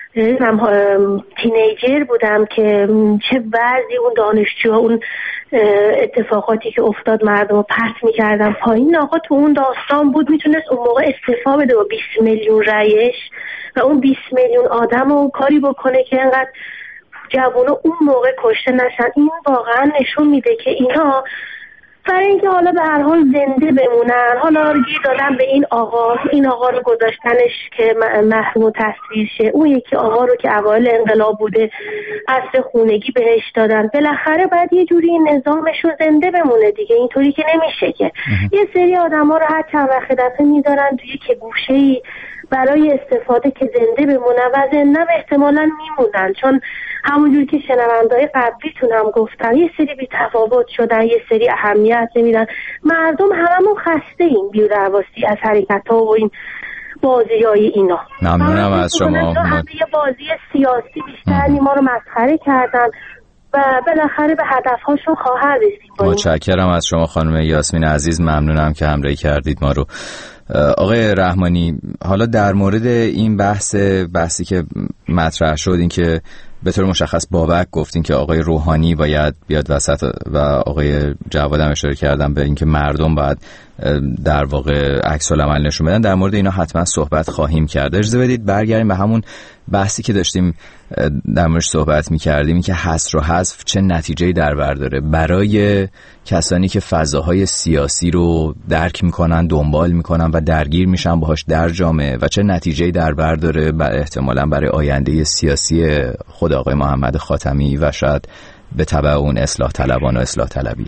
تینیجر بودم که چه وضعی اون دانشجو اون اتفاقاتی که افتاد مردم رو پرت میکردن پایین. آقا تو اون داستان بود میتونست اون موقع استعفا بده با بیست میلیون رأیش و اون بیست میلیون آدم رو کاری بکنه که انقدر جوانو اون موقع کشته نشن. این واقعا نشون میده که اینا برای اینکه حالا به هر حال زنده بمونن، حالا گیر دادن به این آقا، این آقا رو گذاشتنش که محروم تصویر شه، اون یکی آقا رو که اوایل انقلاب بوده عصر خونگی بهش دادن. بالاخره باید یه جوری نظامشون زنده بمونه دیگه، اینطوری که نمیشه که یه سری آدما رو هر چند وقت دفعه میذارن توی که گوشه‌ای برای استفاده که زنده بمونن و زنده احتمالاً میمونن، چون همونجور که شنونده‌های قبلیتون هم گفتن یه سری بی تفاوت شدن، یه سری اهمیت نمیدن. مردم هممون خسته این بی‌درواسی از حرکت‌ها و این بازی‌های اینا. ممنونم از شما. همه یه بازی سیاسی بیشتر ما رو مسخره کردن و بالاخره به هدف‌هاشون خواهر رسید. متشکرم از شما خانم یاسمین عزیز، ممنونم که همراهی کردید ما رو. آقای رحمانی، حالا در مورد این بحث بحثی که مطرح شد، این که به طور مشخص بابک گفتین که آقای روحانی باید بیاد وسط و آقای جواد هم اشاره کردن به اینکه مردم باید در واقع عکس العمل نشون بدن. در مورد اینا حتما صحبت خواهیم کرد. اجازه بدید برگردیم به همون بحثی که داشتیم در موردش صحبت می‌کردیم، که حصر و حذف چه نتیجه‌ای در بر داره برای کسانی که فضاهای سیاسی رو درک می‌کنن، دنبال می‌کنن و درگیر میشن باهاش در جامعه، و چه نتیجه‌ای در بر داره احتمالاً برای آینده سیاسی خود آقای محمد خاتمی و شاید به تبع اون اصلاح طلبان و اصلاح طلبی.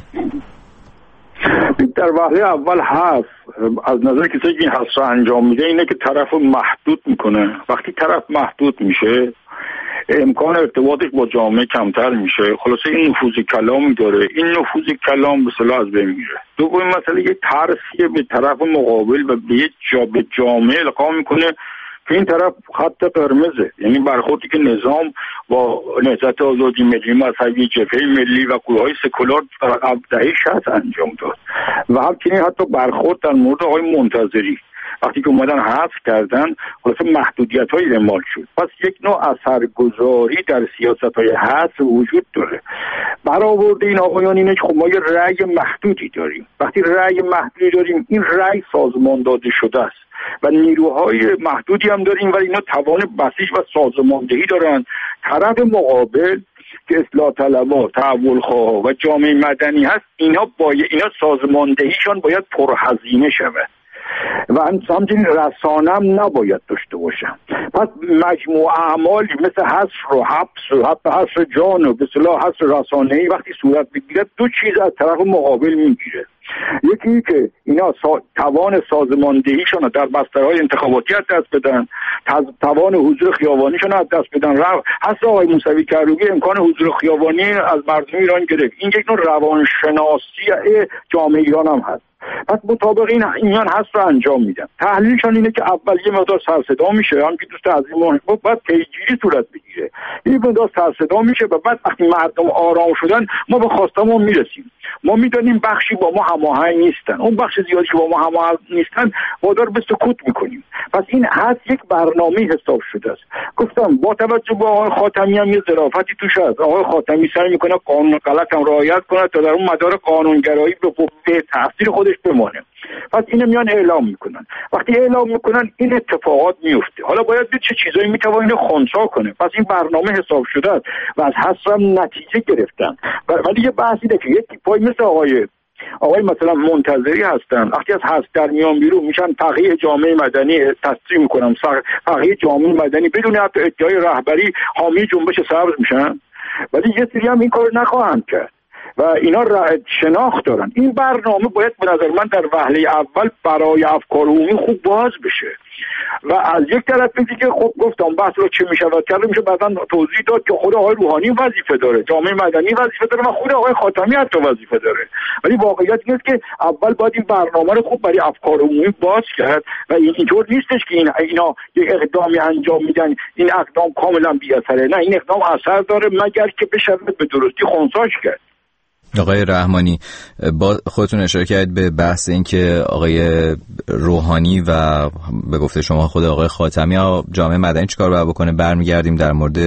در وهله اول هست از نظر کسی که این حس رو انجام میده اینه که طرف رو محدود میکنه. وقتی طرف محدود میشه امکان ارتباطش با جامعه کمتر میشه، خلاصه این نفوذ کلامی داره، این نفوذ کلام به صلاح از بین میره. دومین مسئله یه ترسیه به طرف مقابل و به یه جا به جامعه القا میکنه که این طرف خط قرمزه، یعنی برخوردی که نظام با نهضت آزادی ملی مذهبی، جبهه ملی و گروه‌های سکولار در دهه شصت انجام داد و همچنین حتی برخورد در مورد آقای منتظری وقتی که اومدن حذف کردن، خلاصه محدودیت‌های اعمال شد. پس یک نوع اثرگذاری در سیاست‌های حذف وجود داره. برآورده این آقایان اینه که خب ما یه رأی محدودی داریم. وقتی رأی محدودی داریم این رأی سازمان داده شده است و نیروهای محدودی هم داریم ولی اینا توان بسیج و سازماندهی دارن. طرف مقابل که اصلاح طلبها، تحول خواه و جامعه مدنی هست، اینا باید اینا سازماندهیشان باید پرهزینه شود و همچنین رسانه هم نباید داشته باشن. پس مجموع اعمالی مثل حصر و حبس و حصر جان و به اصطلاح حصر رسانه‌ای وقتی صورت بگیره دو چیز از طرف مقابل میگیره. یکی این که اینا سا... توان سازماندهیشون رو در بسترهای انتخاباتی از دست بدن، تز... توان حضور خیابانیشون رو از دست بدن. رو... حتی آقای موسوی کروبی امکان حضور خیابانی از مردم ایران گرفت. این یک نوع روانشناسی جامعه ایران هم هست. پس مطابق این ایمان هست رو انجام میدن. تحلیلشان اینه که اول یه مقدار سرصدا میشه، هم که دوست عزیز ما بعد پیگیری صورت بگیره، یه مقدار سرصدا میشه و بعد وقتی مردم آرام شدن ما به خواستمون میرسیم. ما میدونیم بخشی با ما هماهنگ نیستن، اون بخش زیادی که با ما هماهنگ نیستن وادار به سکوت میکنیم. پس این هست یک برنامه حساب شده است. گفتم با توجه به آقای خاتمی هم یه ظرافتی توش هست. آقای خاتمی سعی میکنه قانون غلط هم رعایت کنه تا در اون مدار قانونگرایی به تاثیر خودش بمانه. پس اینو میان اعلام میکنن. وقتی اعلام میکنن این اتفاقات میفته. حالا باید به چه چیزایی میتونه خنثی کنه. پس این برنامه حساب شده است و از حسرم نتیجه گرفتن. ولی یه بحثی ده که یک پای مثل آقای آقای مثلا منتظری هستن، وقتی از حذف در میان بیرون میشن فقیه جامعه مدنی تصدیق میکنن، فقیه جامعه مدنی بدون حتی ادعای رهبری حامی جنبش سبز میشن، ولی یه سری هم این کار نخواهند کرد و اینا شناخت دارن. این برنامه باید به نظر من در وهله اول برای افکار عمومی خوب باز بشه و از یک طرف دیگه خب گفتم بحث رو چه میشه و کرده میشه بعداً توضیح داد که خود آقای روحانی وظیفه داره، جامعه مدنی وظیفه داره و خود آقای خاتمی حتی وظیفه داره. ولی واقعیت اینه که اول باید این برنامه رو خوب برای افکار عمومی باز کرد و اینطور نیستش که این اینا یک اقدامی انجام میدن این اقدام کاملا بی اثره. نه، این اقدام اثر داره مگر که بشه به درستی خنثیش کرد. آقای رحمانی، با خودتون اشاره کردید به بحث این که آقای روحانی و به گفته شما خود آقای خاتمی ها جامعه مدنی چیکار باید بکنه. برمیگردیم در مورد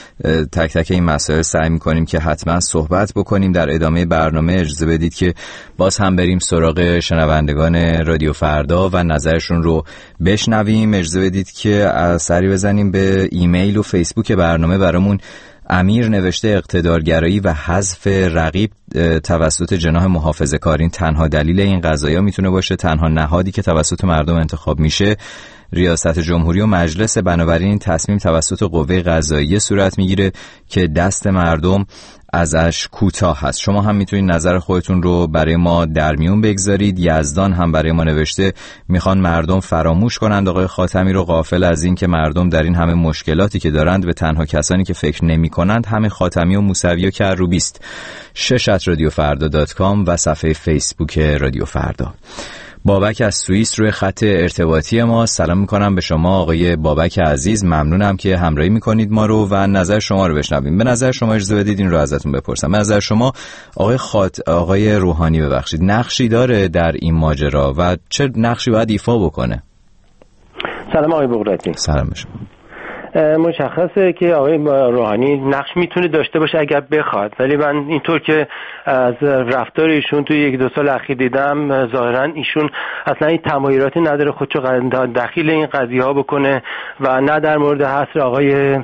تک تک این مسائل سعی می‌کنیم که حتما صحبت بکنیم در ادامه برنامه. اجازه بدید که باز هم بریم سراغ شنوندگان رادیو فردا و نظرشون رو بشنویم. اجازه بدید که سری بزنیم به ایمیل و فیسبوک برنامه. برامون امیر نوشته اقتدارگرایی و حذف رقیب توسط جناح محافظه‌کارین تنها دلیل این قضایا میتونه باشه. تنها نهادی که توسط مردم انتخاب میشه ریاست جمهوری و مجلس، بنابراین این تصمیم توسط قوه قضاییه صورت میگیره که دست مردم ازش کوتاه هست. شما هم میتونید نظر خودتون رو برای ما در میون بگذارید. یزدان هم برای ما نوشته میخوان مردم فراموش کنند آقای خاتمی رو، غافل از این که مردم در این همه مشکلاتی که دارند به تنها کسانی که فکر نمی کنند همه خاتمی و موسوی و کروبی است. شش ات رادیو فردا دات کام و صفحه فیسبوک رادیو فردا. بابک از سوئیس روی خط ارتباطی ما. سلام میکنم به شما آقای بابک عزیز، ممنونم که همراهی میکنید ما رو و نظر شما رو بشنویم. به نظر شما اجازه بدید این رو ازتون بپرسم. به نظر شما آقای خات آقای روحانی ببخشید نقشی داره در این ماجرا و چه نقشی باید ایفا بکنه؟ سلام آقای بغراتی. سلام شما. مشخصه که آقای روحانی نقش میتونه داشته باشه اگر بخواد، ولی من اینطور که از رفتار ایشون توی یک دو سال اخیر دیدم ظاهرا ایشون اصلا این تمایلاتی نداره خودشو دخیل این قضیه ها بکنه و نه در مورد حصر آقای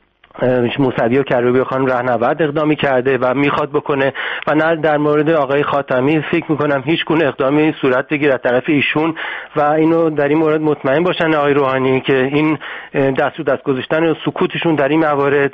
موسوی و کروبی خانم رهنورد اقدامی کرده و میخواد بکنه و نه در مورد آقای خاتمی فکر میکنم هیچ گونه اقدامی صورت بگیره از طرف ایشون و اینو در این مورد مطمئن باشن آقای روحانی که این دست رو دست گذاشتن و سکوتشون در این موارد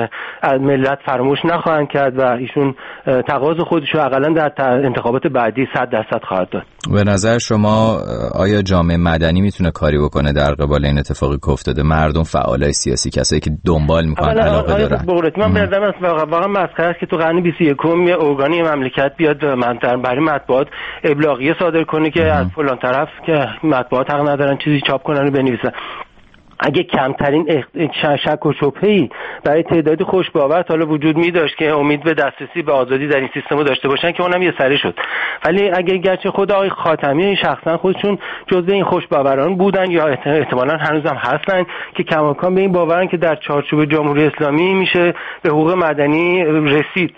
از ملت فراموش نخواهند کرد و ایشون تقاضا خودش رو حداقل در انتخابات بعدی صد درصد خواهد داد. به نظر شما آیا جامعه مدنی میتونه کاری بکنه در قبال این اتفاقی که افتاده؟ مردم، فعالای سیاسی، کسایی که دنبال میکنن، علاقه دارن؟ من به نظرم واقعا مسخره است که تو قرن بیست و یکم یه ارگانی مملکت بیاد برای مطبوعات ابلاغیه صادر کنه که از فلان طرف که مطبوعات حق ندارن چیزی چاپ کنن و بنویسن. اگه کمترین شک و شبهه‌ای برای تعدادی خوش باور تا حالا وجود می داشت که امید به دسترسی به آزادی در این سیستم داشته باشن که اونم یه سری شد، ولی اگه گرچه خود آقای خاتمی شخصا خودشون جزء این خوش باوران بودن یا احتمالاً هنوزم هستن که کماکان به این باورن که در چارچوب جمهوری اسلامی میشه به حقوق مدنی رسید.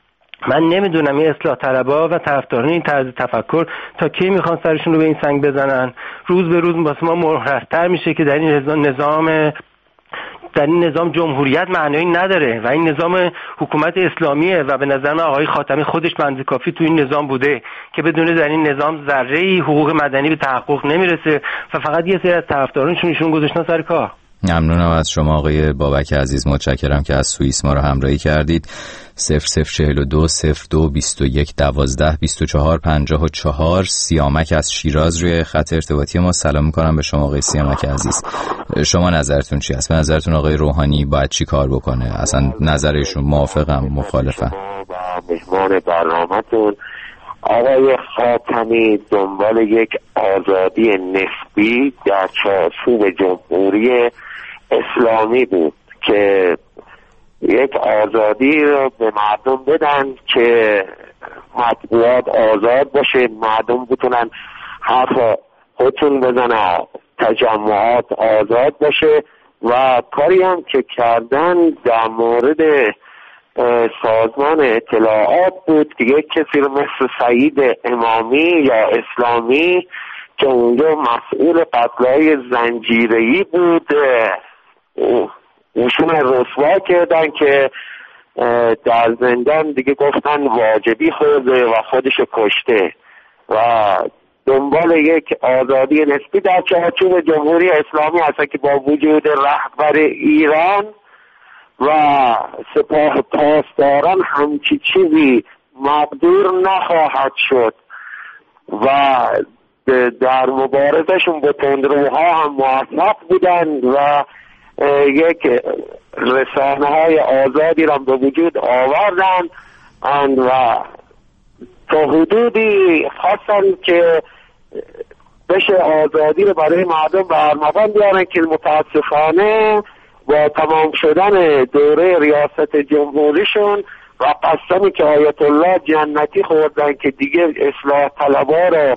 من نمیدونم این اصلاح طلبها و طرفداران این طرز تفکر تا کی میخوان سرشون رو به این سنگ بزنن. روز به روز واسه ما مره‌تر میشه که در این نظام در این نظام جمهوریت معنایی نداره و این نظام حکومت اسلامیه و به نظر من آقای خاتمی خودش بنده کافی تو این نظام بوده که بدون در این نظام ذره‌ای حقوق مدنی به تحقق نمیرسه و فقط یه سری از طرفدارانشون ایشون گذاشتن سر کار. ممنونم از شما آقای بابک عزیز، متشکرم که از سوئیس ما رو همراهی کردید. صفر صفر چهل و دو صفر دو بیست و یک دوازده بیست و چهار پنجاه و چهار. سیامک از شیراز روی خط ارتباطی ما. سلام میکنم به شما آقای سیامک عزیز. شما نظرتون چی است؟ به نظرتون آقای روحانی باید چی کار بکنه؟ اصلا نظرشون موافقم، مخالفم؟ مهمان برنامه‌تون آقای خاتمی دنبال یک آزادی نسبی در چارچوب جمهوری اسلامی بود که یک آزادی رو به مردم بدن که مطبوعات آزاد باشه، مردم بتونن حرف خودشون بزنن، تجمعات آزاد باشه و کاری هم که کردن در مورد سازمان اطلاعات بود دیگه کسی رو مثل سعید امامی یا اسلامی که اونجا مسئول قتل‌های زنجیره‌ای بود اونشون رسوا کردن که در زندان دیگه گفتن واجبی خورده و خودشو کشته و دنبال یک آزادی نسبی در چارچوب جمهوری اسلامی هست که با وجود رهبر ایران و سپاه پاسداران همچی چیزی مقدور نخواهد شد و در مبارزشون با تندروها هم موفق بودن و یک رسانه های آزادی را به وجود آوردن و تا حدودی خواستن که بشه آزادی رو برای مردم به ارمغان بیارن که متاسفانه با تمام شدن دوره ریاست جمهوریشون و قسمی که آیت الله جنتی خوردن که دیگه اصلاح طلبها رو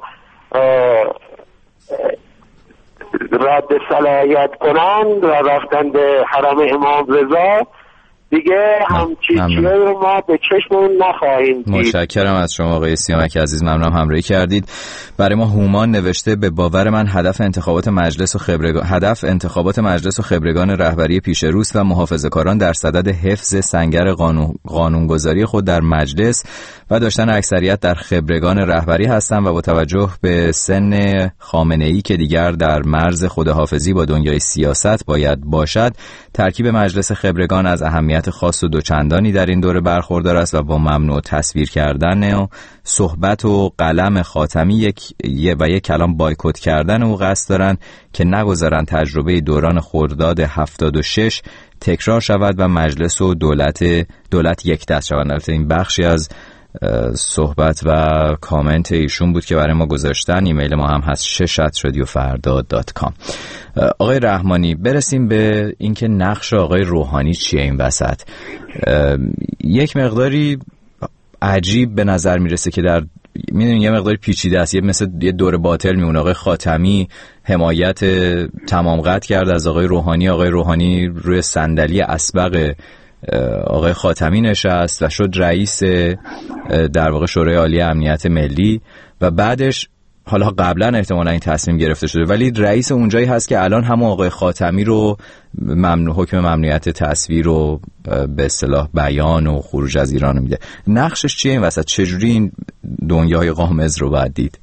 رد صلاحیت کنند و رفتن به حرم امام رضا دیگه همچی چیه رو ما به چشمون نخواهیم دید. متشکرم از شما آقای سیامک عزیز، ممنونم همراهی کردید. برای ما هومان نوشته به باور من هدف انتخابات مجلس و خبرگان هدف انتخابات مجلس و خبرگان رهبری پیش روز و محافظه‌کاران در صدد حفظ سنگر قانون قانونگذاری خود در مجلس و داشتن اکثریت در خبرگان رهبری هستند و با توجه به سن خامنه‌ای که دیگر در مرز خداحافظی با دنیای سیاست باید باشد، ترکیب مجلس خبرگان از اهمیت خاص و دوچندانی در این دوره برخوردار است و با ممنوع تصویر کردن و صحبت و قلم خاتمی یک و یک کلام بایکوت کردن او قصد دارند که نگذارند تجربه دوران خرداد هفتاد و شش تکرار شود و مجلس و دولت دولت یک دست شوند. البته این بخشی از صحبت و کامنت ایشون بود که برای ما گذاشتن. ایمیل ما هم هست شش ات رادیو فردا دات کام. آقای رحمانی، برسیم به اینکه نقش آقای روحانی چیه این وسط. یک مقداری عجیب به نظر میرسه که در میدونین یه مقدار پیچیده است، یه مثل یه دور باطل میمونه. آقای خاتمی حمایت تمام قطع کرد از آقای روحانی، آقای روحانی روی صندلی اسبق آقای خاتمی نشست و شد رئیس در واقع شورای عالی امنیت ملی و بعدش حالا قبلا احتمالا این تصمیم گرفته شده، ولی رئیس اونجایی هست که الان هم آقای خاتمی رو ممنوع حکم ممنوعیت تصویر و به اصطلاح بیان و خروج از ایران میده. نقشش چیه این وسط؟ چجوری این دنیای قامز رو باید دید؟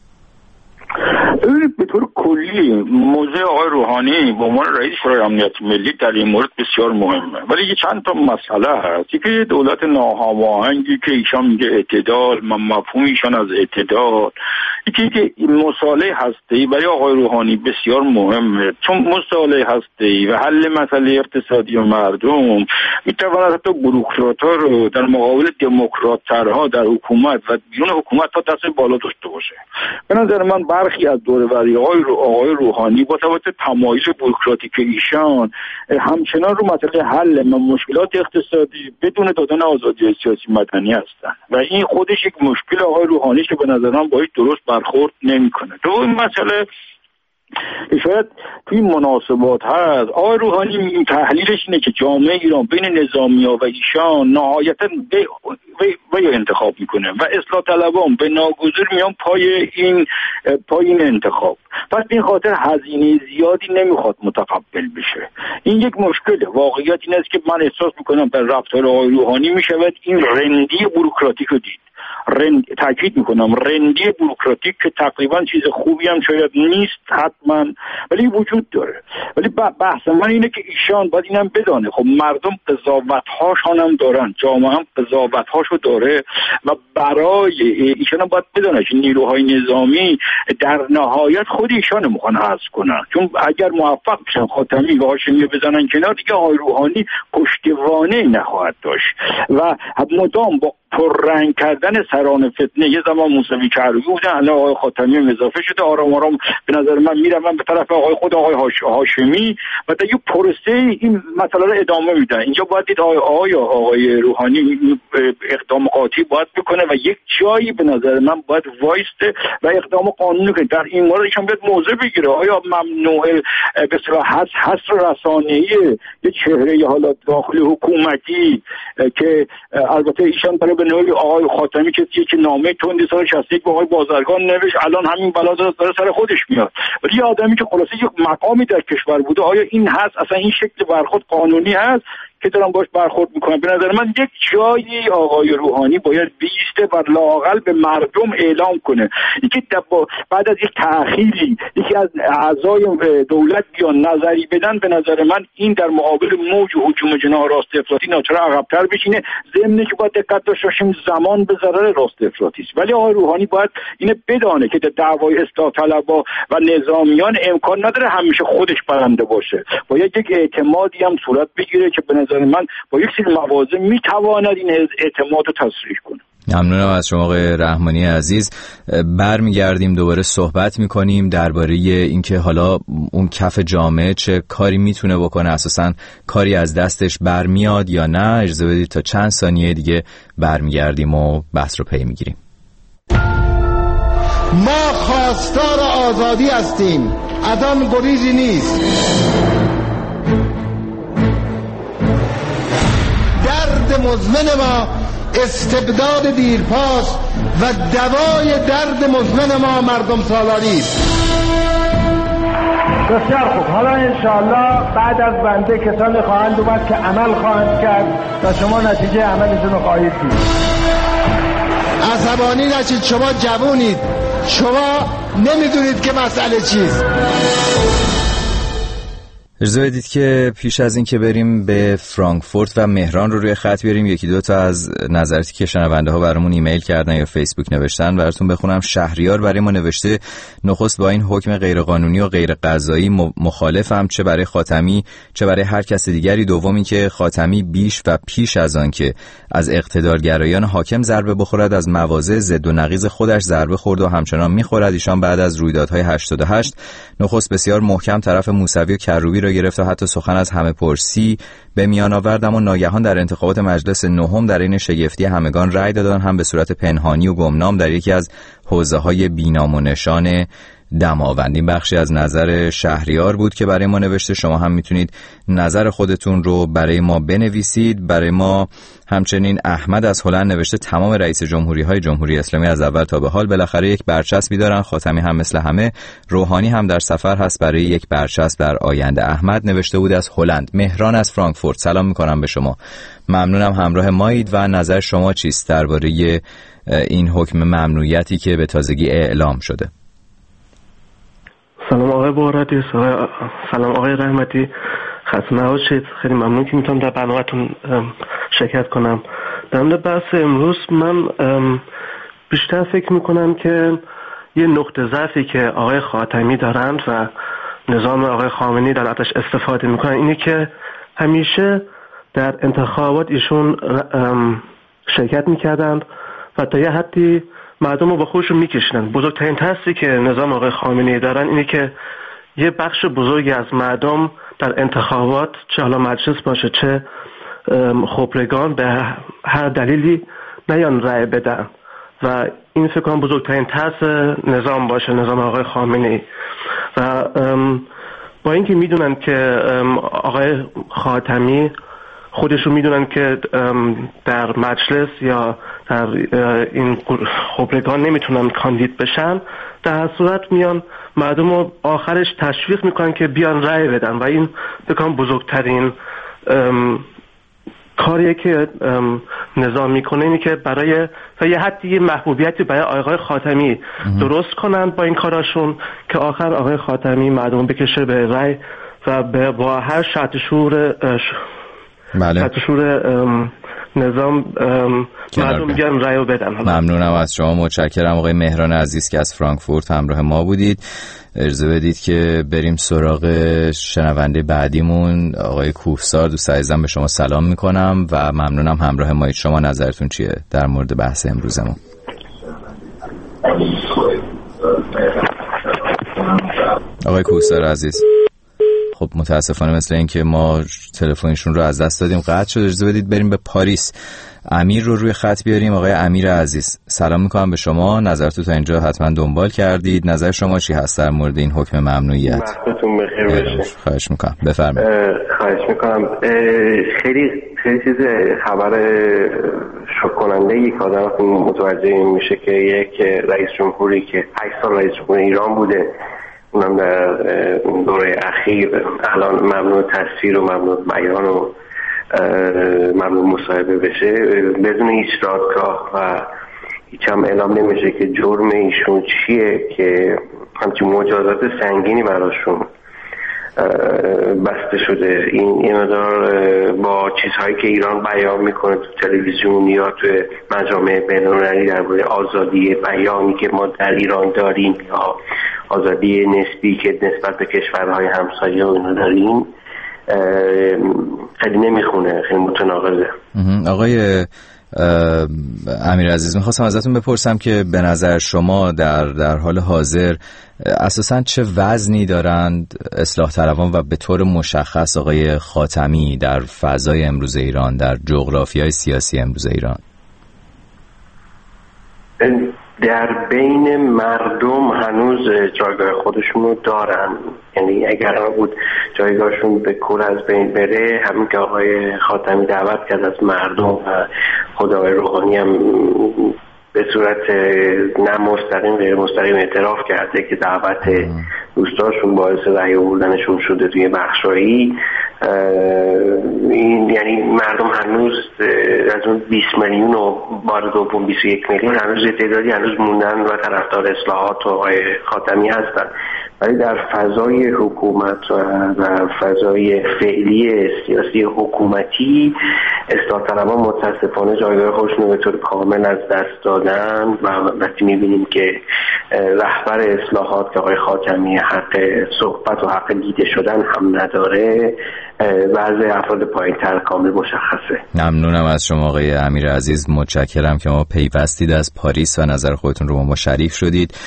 به طور کلی موضع آقای روحانی به عنوان رئیس شورای امنیت ملی در این مورد بسیار مهمه، ولی یه چند تا مسئله هست. یکی دولت ناهماهنگی که ایشان میگه اعتدال، من مفهوم ایشان از اعتدال، یکی که مصالحه هسته‌ای برای آقای روحانی بسیار مهمه، چون مصالحه هسته‌ای و حل مسئله اقتصادی و مردم میتواند حتی بوروکرات‌ها رو در مقابل دموکرات‌ترها در حکومت و بیرون حکومت تا دست بالا داشته باشه. به نظر من برخی از دوره‌وری آقای رو آقای روحانی با توجه تمایل بوروکراتیک ایشان همچنان رو مسئله حل مشکلات اقتصادی بدون دادن آزادی سیاسی مدنی هستند و این خودش یک مشکل آقای روحانی که به نظر من باید درست برخورد نمی‌کنه. دومین مسئله شاید توی مناسبات هست، آقای روحانی تحلیلش اینه که جامعه ایران بین نظامی‌ها و ایشان نهایتاً و یا انتخاب میکنه و اصلاح طلبان به ناگزیر میان پای این پای این انتخاب. پس این خاطر هزینه زیادی نمیخواد متقبل بشه. این یک مشکله. واقعیت این است که من احساس میکنم در رفتار آقای روحانی میشود این رندی بوروکراتیک رو دید. رند تاکید میکنم رندی بوروکراتیک که تقریبا چیز خوبی هم شاید نیست حتما، ولی وجود داره. ولی بحث من اینه که ایشان باید اینم بدانه خب مردم قضاوت‌هاشون هم دارن، جامعه هم قضاوت‌هاشو داره و برای ایشان هم باید بدانه که نیروهای نظامی در نهایت خود ایشان میخوان حذف کنن، چون اگر موفق بشن خاتمی و هاشمی بزنن کنار دیگه آقای روحانی پشتوانه نخواهد داشت و مدام با پررنگ کردن سران فتنه. یه زمان موسوی کروبی بودن، الان آقای خاتمی اضافه شده، آرام آرام به نظر من میرم من به طرف آقای خود آقای هاش... هاشمی و در یه پروسه این مسئله رو ادامه میدن. اینجا باید دید آقای آقای آقای روحانی اقدام قاطعی باید بکنه و یک جایی به نظر من باید وایسته و اقدام قانونی کنه. در این مورد ایشون باید موضع بگیره. آیا ممنوع به اصطلاح حس حصر رسانه‌ای یه چهره حالا داخلی حکومتی که البته ایشان برای به نوعی آقای خاتمی کسیه که نامه تندی سال شصت و یک به آقای بازرگان نوشت، الان همین بلا داره سر خودش میاد. ولی یه آدمی که خلاصه یک مقامی در کشور بوده، آیا این هست اصلا این شکل برخورد قانونی هست که دارن باش برخورد میکنن؟ به نظر من یک جایی آقای روحانی باید بیسته و لااقل به مردم اعلام کنه. یکی بعد از یک تأخیری یکی از اعضای دولت بیان نظری بدن، به نظر من این در مقابل موج هجوم جناح راست افراطی ناچار عقب‌تر بشینه. ضمن که باید دقت داشته باشیم زمان به ضرر راست افراطی است، ولی آقای روحانی باید اینو بدانه که در دعوای اصلاح طلبها و نظامیان امکان نداره همیشه خودش برنده باشه. باید یک اعتمادی هم صورت بگیره که به نظر من با یک سری مواضع میتواند این اعتماد رو تصریح کنه. ممنونم از شما آقای رحمانی عزیز. برمیگردیم دوباره صحبت میکنیم درباره اینکه حالا اون کف جامعه چه کاری میتونه بکنه، اساساً کاری از دستش برمیاد یا نه. اجازه بدید تا چند ثانیه دیگه برمیگردیم و بحث رو پی میگیریم. ما خواستار آزادی هستیم، از آن گریزی نیست. درد مزمن ما استبداد دیرپاس و دوای درد مزمن ما مردم سالاری است. بسیار خوب. حالا انشاءالله بعد از بنده کسانی خواهند اومد که عمل خواهند کرد و شما نتیجه عملشون رو خواهید دید. عصبانی نشید، شما جوونید، شما نمیدونید که مسئله چیست. اجازه بدید که پیش از این که بریم به فرانکفورت و مهران رو روی خط بیاریم، یکی دو تا از نظراتی که شنونده ها برامون ایمیل کردن یا فیسبوک نوشتن براتون بخونم. شهریار برای ما نوشته نخست با این حکم غیرقانونی و غیر قضایی مخالفم، چه برای خاتمی چه برای هر کس دیگری. دومی که خاتمی بیش و پیش از آن که از اقتدارگرایان حاکم ضربه بخورد از مواضع ضد و نقیض خودش ضربه خورد و همچنان میخورد. ایشان بعد از رویدادهای هشتاد و هشت نخست بسیار محکم طرف موسوی و کروبی را گرفت و حتی سخن از همه پرسی به میان آوردم و ناگهان در انتخابات مجلس نهم در این شگفتی همگان رأی دادن، هم به صورت پنهانی و گمنام در یکی از حوزه‌های بی‌نام و نشان دماوند. این بخشی از نظر شهریار بود که برای ما نوشته. شما هم میتونید نظر خودتون رو برای ما بنویسید. برای ما همچنین احمد از هلند نوشته تمام رئیس جمهوری های جمهوری اسلامی از اول تا به حال بالاخره یک برچسبی دارن. خاتمی هم مثل همه، روحانی هم در سفر هست برای یک برچسب در آینده. احمد نوشته بود از هلند. مهران از فرانکفورت، سلام میکنم به شما. ممنونم همراه مایید و نظر شما چیست درباره این حکم ممنوعیتی که به تازگی اعلام شده؟ سلام آقای بورادی، سلام آقای رحمتی، خسته نباشید. خیلی ممنون که میتونم در برنامه‌تون شرکت کنم. در مورد بحث امروز من بیشتر فکر میکنم که یه نقطه ضعفی که آقای خاتمی دارند و نظام آقای خامنه‌ای در ازش استفاده میکنن اینه که همیشه در انتخابات ایشون شرکت میکردند و تا یه حدی مردم رو با خودشون میکشیدن. بزرگترین ترسی که نظام آقای خامنه‌ای دارن اینه که یه بخش بزرگی از مردم در انتخابات، چه حالا مجلس باشه چه خبرگان، به هر دلیلی نیان رأی بدن و این فکر کنم بزرگترین ترس نظام باشه، نظام آقای خامنه‌ای. و با اینکه میدونن که آقای خاتمی خودشون میدونن که در مجلس یا در این خبرگان نمیتونن کاندید بشن، در هر صورت میان مردم رو آخرش تشویق میکنن که بیان رأی بدن و این بکنم بزرگترین کاریه که نظام میکنه اینه که برای تا یه حدی محبوبیتی برای آقای خاتمی درست کنن با این کاراشون که آخر آقای خاتمی مردم بکشه به رأی و با هر شرط شور بله. شور نظام مردم بیان رأی بدن. ممنونم از شما، متشکرم. آقای مهران عزیز که از فرانکفورت همراه ما بودید. اجازه بدید که بریم سراغ شنونده بعدیمون. آقای کوهسار، دوست عزیزم، به شما سلام میکنم و ممنونم همراه ما. شما نظرتون چیه در مورد بحث امروزمون؟ آقای کوهسار عزیز، خب متاسفانه مثل این که ما تلفنشون رو از دست دادیم، قطع شد. اجازه بدید بریم به پاریس. امیر رو روی خط بیاریم. آقای امیر عزیز، سلام میکنم به شما. نظرتون تا اینجا حتما دنبال کردید. نظر شما چی هست در مورد این حکم ممنوعیت؟ وقتتون بخیر باشه. خواهش میکنم، بفرمایید. خواهش میکنم. خیلی خیلی چیز خبر شوک کننده ای که آدم متوجه میشه که یک رئیس جمهوری که هشت سال رئیس جمهور ایران بوده، اونم در دوره اخیر، الان ممنوع تصویر و ممنوع بیان و ممنوع مصاحبه بشه بدون هیچ دادگاه و هیچ هم اعلام نمیشه که جرم ایشون چیه که همچین مجازات سنگینی براشون بسته شده. این این مدار با چیزهایی که ایران بیان میکنه تو تلویزیون یا تو مجامع بین‌المللی درباره آزادی بیانی که ما در ایران داریم یا آزادی نسبی که نسبت به کشورهای همسایه و اینا داریم خیلی نمیخونه، خیلی متناقضه. آقای امیر عزیز، میخواستم ازتون بپرسم که به نظر شما در در حال حاضر اساساً چه وزنی دارند اصلاح طلبان و به طور مشخص آقای خاتمی در فضای امروز ایران، در جغرافیای سیاسی امروز ایران؟ در بین مردم هنوز جایگاه خودشون رو دارن، یعنی اگر بود جایگاهشون به کل از بین بره، همین که آقای خاتمی دعوت کرد از مردم و خود آقای روحانی هم به صورت نه مستقیم غیر مستقیم اعتراف کرده که دعوت دوستاشون باعث رأی آوردنشون شده توی بخشایی، این یعنی مردم هنوز از اون بیست میلیون و بار دوم بیست و یک میلیون هنوز تعدادی هنوز موندن و طرفدار اصلاحات و آقای خاتمی هستن، ولی در فضای حکومت و در فضای فعلی سیاسی حکومتی اصلاح طلبان متاسفانه جایگاه خودشون رو به طور کامل از دست دادن و وقتی می‌بینیم که رهبر اصلاحات که آقای خاتمی حق صحبت و حق دیده شدن هم نداره، وضع افراد پایین‌تر کامل مشخصه. ممنونم از شما آقای امیر عزیز، متشکرم که ما پیوستید از پاریس و نظر خودتون رو با ما شریک شدید.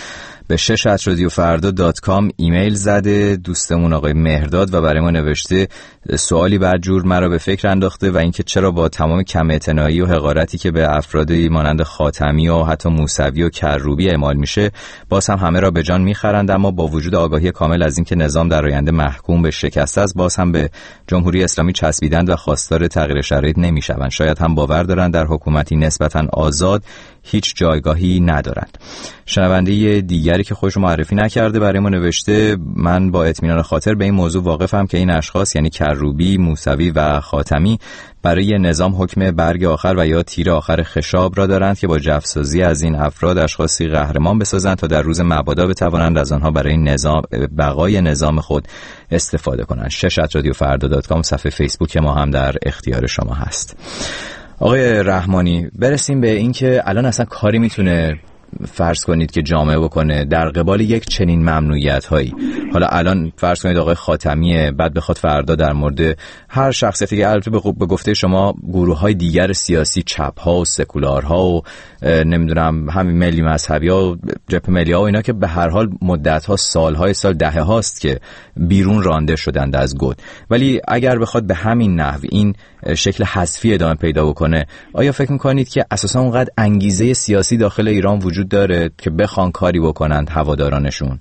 به شش ات رادیو فردا دات کام ایمیل زده دوستمون آقای مهرداد و برای ما نوشته سوالی برجور مرا به فکر انداخته و اینکه چرا با تمام کم اعتنایی و حقارتی که به افرادی مانند خاتمی و حتی موسوی و کروبی اعمال میشه باز هم همه را به جان میخرند، اما با وجود آگاهی کامل از اینکه نظام در آینده محکوم به شکست است باز هم به جمهوری اسلامی چسبیدند و خواستار تغییر شرایط نمیشوند. شاید هم باور دارند در حکومتی نسبتاً آزاد هیچ جایگاهی ندارند. شنونده دیگری که خودش معرفی نکرده برای ما نوشته من با اطمینان خاطر به این موضوع واقفم که این اشخاص یعنی کروبی، موسوی و خاتمی برای نظام حکم برگ آخر و یا تیر آخر خشاب را دارند که با جفسازی از این افراد اشخاصی قهرمان بسازند تا در روز مبادا بتوانند از آنها برای نظام بقای نظام خود استفاده کنند. شش ات رادیو فردا دات کام صفحه فیسبوک ما هم در اختیار شما هست. آقای رحمانی، برسیم به این که الان اصلا کاری میتونه فرض کنید که جامعه بکنه در قبال یک چنین ممنوعیت هایی. حالا الان فرض کنید آقای خاتمیه، بعد بخواد فردا در مورد هر شخصیتی که البته به گفته شما گروه های دیگر سیاسی، چپ ها و سکولارها و نمیدونم همین ملی مذهبی ها و جبهه ملی ها و اینا که به هر حال مدت ها سال های سال دهه هاست که بیرون رانده شدند از گود، ولی اگر بخواد به همین نحو این شکل حذفی ادامه پیدا بکنه، آیا فکر میکنید که اساسا اونقدر انگیزه سیاسی داخل ایران وجود داره که بخوان کاری بکنند هوادارانشون؟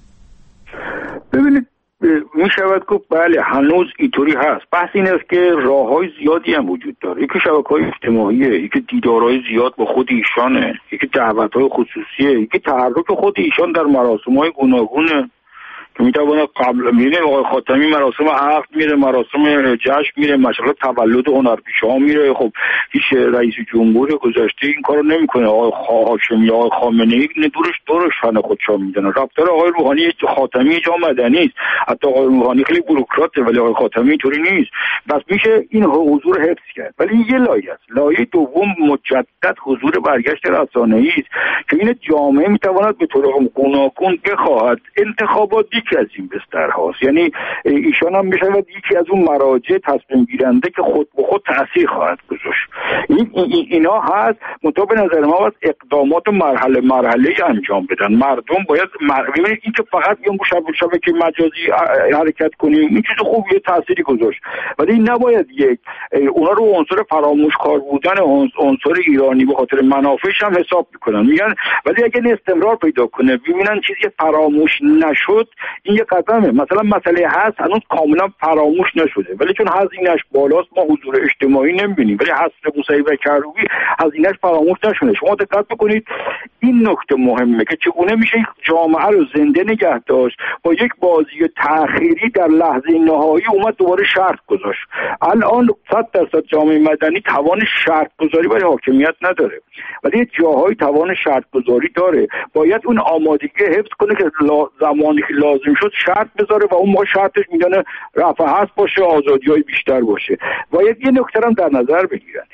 ببینید می شود گفت بله هنوز اینطوری هست. بحث این است که راههای زیادی هم وجود داره. یکی شبکه‌های اجتماعیه، یکی دیدارهای زیاد با خود ایشانه، یکی دعوت‌های خصوصیه، یکی تحرک خود ایشان در مراسم‌های گوناگونه که میتواند قبل میره آقای خاتمی مراسم عقد میره، مراسم جشن میره، مشغله تولد هنرپیشه‌ها میره. خب هیچ رئیس جمهور گذشته این کارو نمیکنه. آقای هاشمی، آقای خامنه‌ای دورش دورش فن خودشان میدونن. رفتار آقای روحانی خاتمی جا مدنی است. حتی آقای روحانی خیلی بوروکراته ولی آقای خاتمی اینطوری نیست. بس میشه این حضور حفظ کرد. ولی یه لایه است. لایه دوم مجدد حضور برگشت رسانه‌ای است که این جامعه میتواند به طور گوناگون بخواهد انتخابات یکی از این بستر هاست. یعنی ایشان هم بشود یکی از اون مراجع تصمیم گیرنده که خود به خود تأثیر خواهد گذاشت. این ای اینا هست. منتها به نظر ما باید اقدامات مرحله مرحله انجام بدن. مردم باید مر... ببینید این که فقط بیان با شبکه شبکه مجازی حرکت کنیم این چیز خوبیه، تأثیری گذاشت، ولی نباید یک اونا رو عنصر فراموشکار بودن عنصر ایرانی به خاطر منافعش هم حساب میکنن. میگن ولی اگه استمرار پیدا کنه ببینن چیزی فراموش نشد این یه قدمه. مثلا مسئله هست هنوز کاملا فراموش نشده ولی چون هزینه‌اش بالاست ما حضور اجتماعی نمیبینیم، ولی حذف موسوی و کروبی هزینه‌اش فراموش نشده. شما دقت بکنید این نکته مهمه که چگونه میشه جامعه رو زنده نگه داشت. با یک بازی تأخیری در لحظه نهایی اومد دوباره شرط گذاشت. الان صد درصد جامعه مدنی توان شرط گذاری برای حاکمیت نداره ولی جاهای توان شرط گذاری داره. باید اون آمادگی حفظ کنه که زمانی که لازم شد شرط بذاره و اون موقع شرطش میدونه رفع هست باشه، آزادی‌های بیشتر باشه. باید یه نکته هم در نظر بگیرن.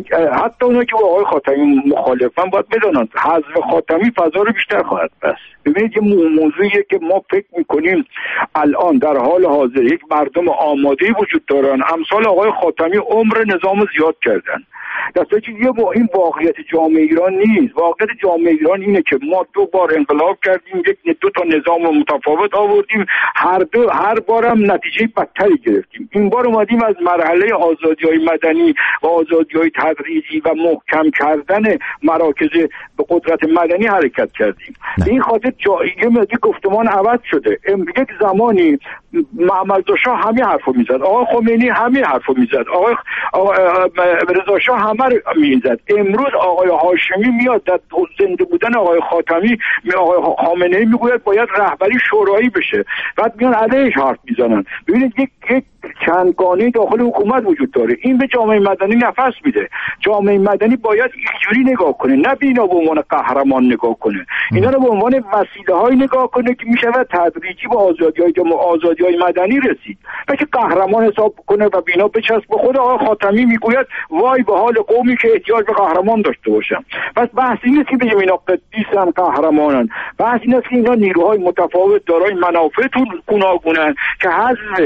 حتی اونایی که با آقای خاتمی مخالفن باید بدونن حذف خاتمی فضا رو بیشتر خواهد بس. ببینید یه موضوعیه که ما فکر میکنیم الان در حال حاضر یک مردم آماده‌ای وجود دارن امثال آقای خاتمی عمر نظام زیاد کردن. دسته چیزی با این واقعیت جامعه ایران نیست. واقعیت جامعه ایران اینه که ما دو بار انقلاب کردیم، یک دو تا نظام متفاوت آوردیم، هر دو هر بارم نتیجه بدتری گرفتیم. این بار اومدیم از مرحله آزادی‌های مدنی و آزادی‌های تدریجی و محکم کردن مراکز به قدرت مدنی حرکت کردیم. به این خاطر جایی مدی گفتمان عوض شده. یک زمانی محمد رضا همین حرفو میزد، آقای خمینی همین حرفو میزد، آقای رضا شاه همه رو میزد. امروز آقای هاشمی میاد در زنده بودن آقای خاتمی، آقای خامنه‌ای میگوید باید رهبری شورایی بشه، بعد میان علیهش حرف میزنن. ببینید یک یک چندگانه داخل حکومت وجود داره. این به جامعه مدنی نفس میده. جامعه مدنی باید اینجوری نگاه کنه، نه بینا به عنوان قهرمان نگاه کنه، اینا رو به عنوان وسیله‌های نگاه کنه که میشود تدریجی به آزادی‌های آزادی‌های مدنی رسید. نه که قهرمان حساب کنه و بینا بچسب. به خود آقای خاتمی میگوید وای به حال قومی که احتیاج به قهرمان داشته باشن. پس بحث این نیست که بگیم اینا قدیسن قهرمانن، بحث این است که اینا نیروهای متفاوت دارای منافع گوناگونن که حذف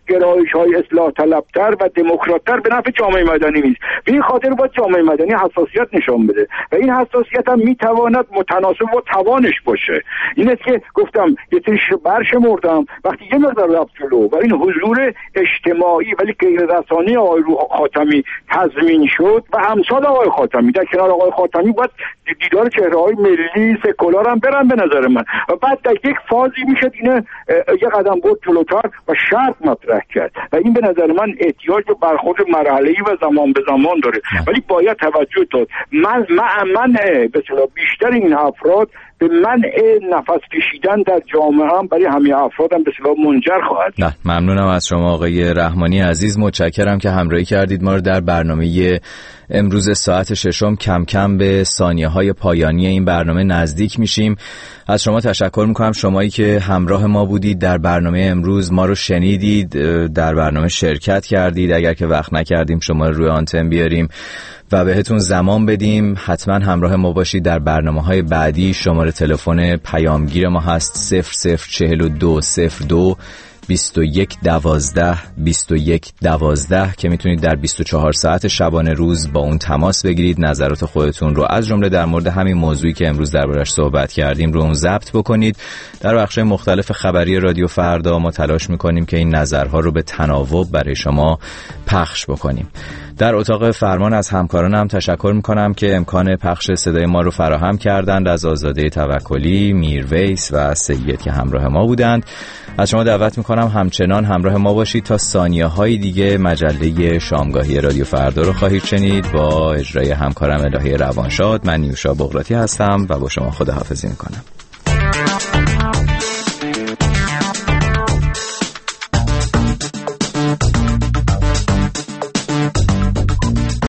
گرایش‌های اصلاح طلبتر و دموکرات‌تر به نفع جامعه مدنی نیست. به این خاطر باید جامعه مدنی حساسیت نشان بده و این حساسیت هم میتواند متناسب با توانش باشه. این است که گفتم یه تیش برشمردم وقتی یه مقدار رفت جلو و این حضور اجتماعی ولی غیر رسانه‌ای آقای خاتمی تضمین شد و امثال آقای خاتمی در کنار آقای خاتمی باید دیدار چهره‌های ملی سکولار هم برن به نظر من و بعد در یک فازی میشه اینه یه قدم بود جلوتر و شرط مطرح کرد و این به نظر من احتیاج به برخورد مرحله‌ای و زمان به زمان داره ولی باید توجه داد. من من به اصطلاح بیشتر این افراد به منع نفس کشیدن در جامعه هم برای همه افراد هم به اصطلاح منجر خواهد. نه ممنونم از شما آقای رحمانی عزیز، متشکرم که همراهی کردید ما رو در برنامه امروز ساعت ششم. کم کم به ثانیه‌های پایانی این برنامه نزدیک میشیم. از شما تشکر میکنم، شمایی که همراه ما بودید در برنامه امروز، ما رو شنیدید، در برنامه شرکت کردید. اگر که وقت نکردیم شما رو روی آنتن بیاریم و بهتون زمان بدیم، حتما همراه ما باشید در برنامه‌های بعدی. شماره تلفن پیامگیر ما هست صفر صفر چهل و دو صفر دو بیست و یک دوازده بیست و یک دوازده که میتونید در بیست و چهار ساعت شبانه روز با اون تماس بگیرید، نظرات خودتون رو از جمله در مورد همین موضوعی که امروز دربارش صحبت کردیم رو اون ضبط بکنید. در بخش‌های مختلف خبری رادیو فردا ما تلاش میکنیم که این نظرها رو به تناوب برای شما پخش بکنیم. در اتاق فرمان از همکارانم تشکر میکنم که امکان پخش صدای ما رو فراهم کردند، از آزاده توکلی، میرویس و سید که همراه ما بودند. از شما دعوت میکنم همچنان همراه ما باشید تا ثانیه های دیگه مجله شامگاهی رادیو فردا رو خواهید شنید با اجرای همکارم الهی روانشاد. من نیوشا بغراتی هستم و با شما خداحافظی میکنم.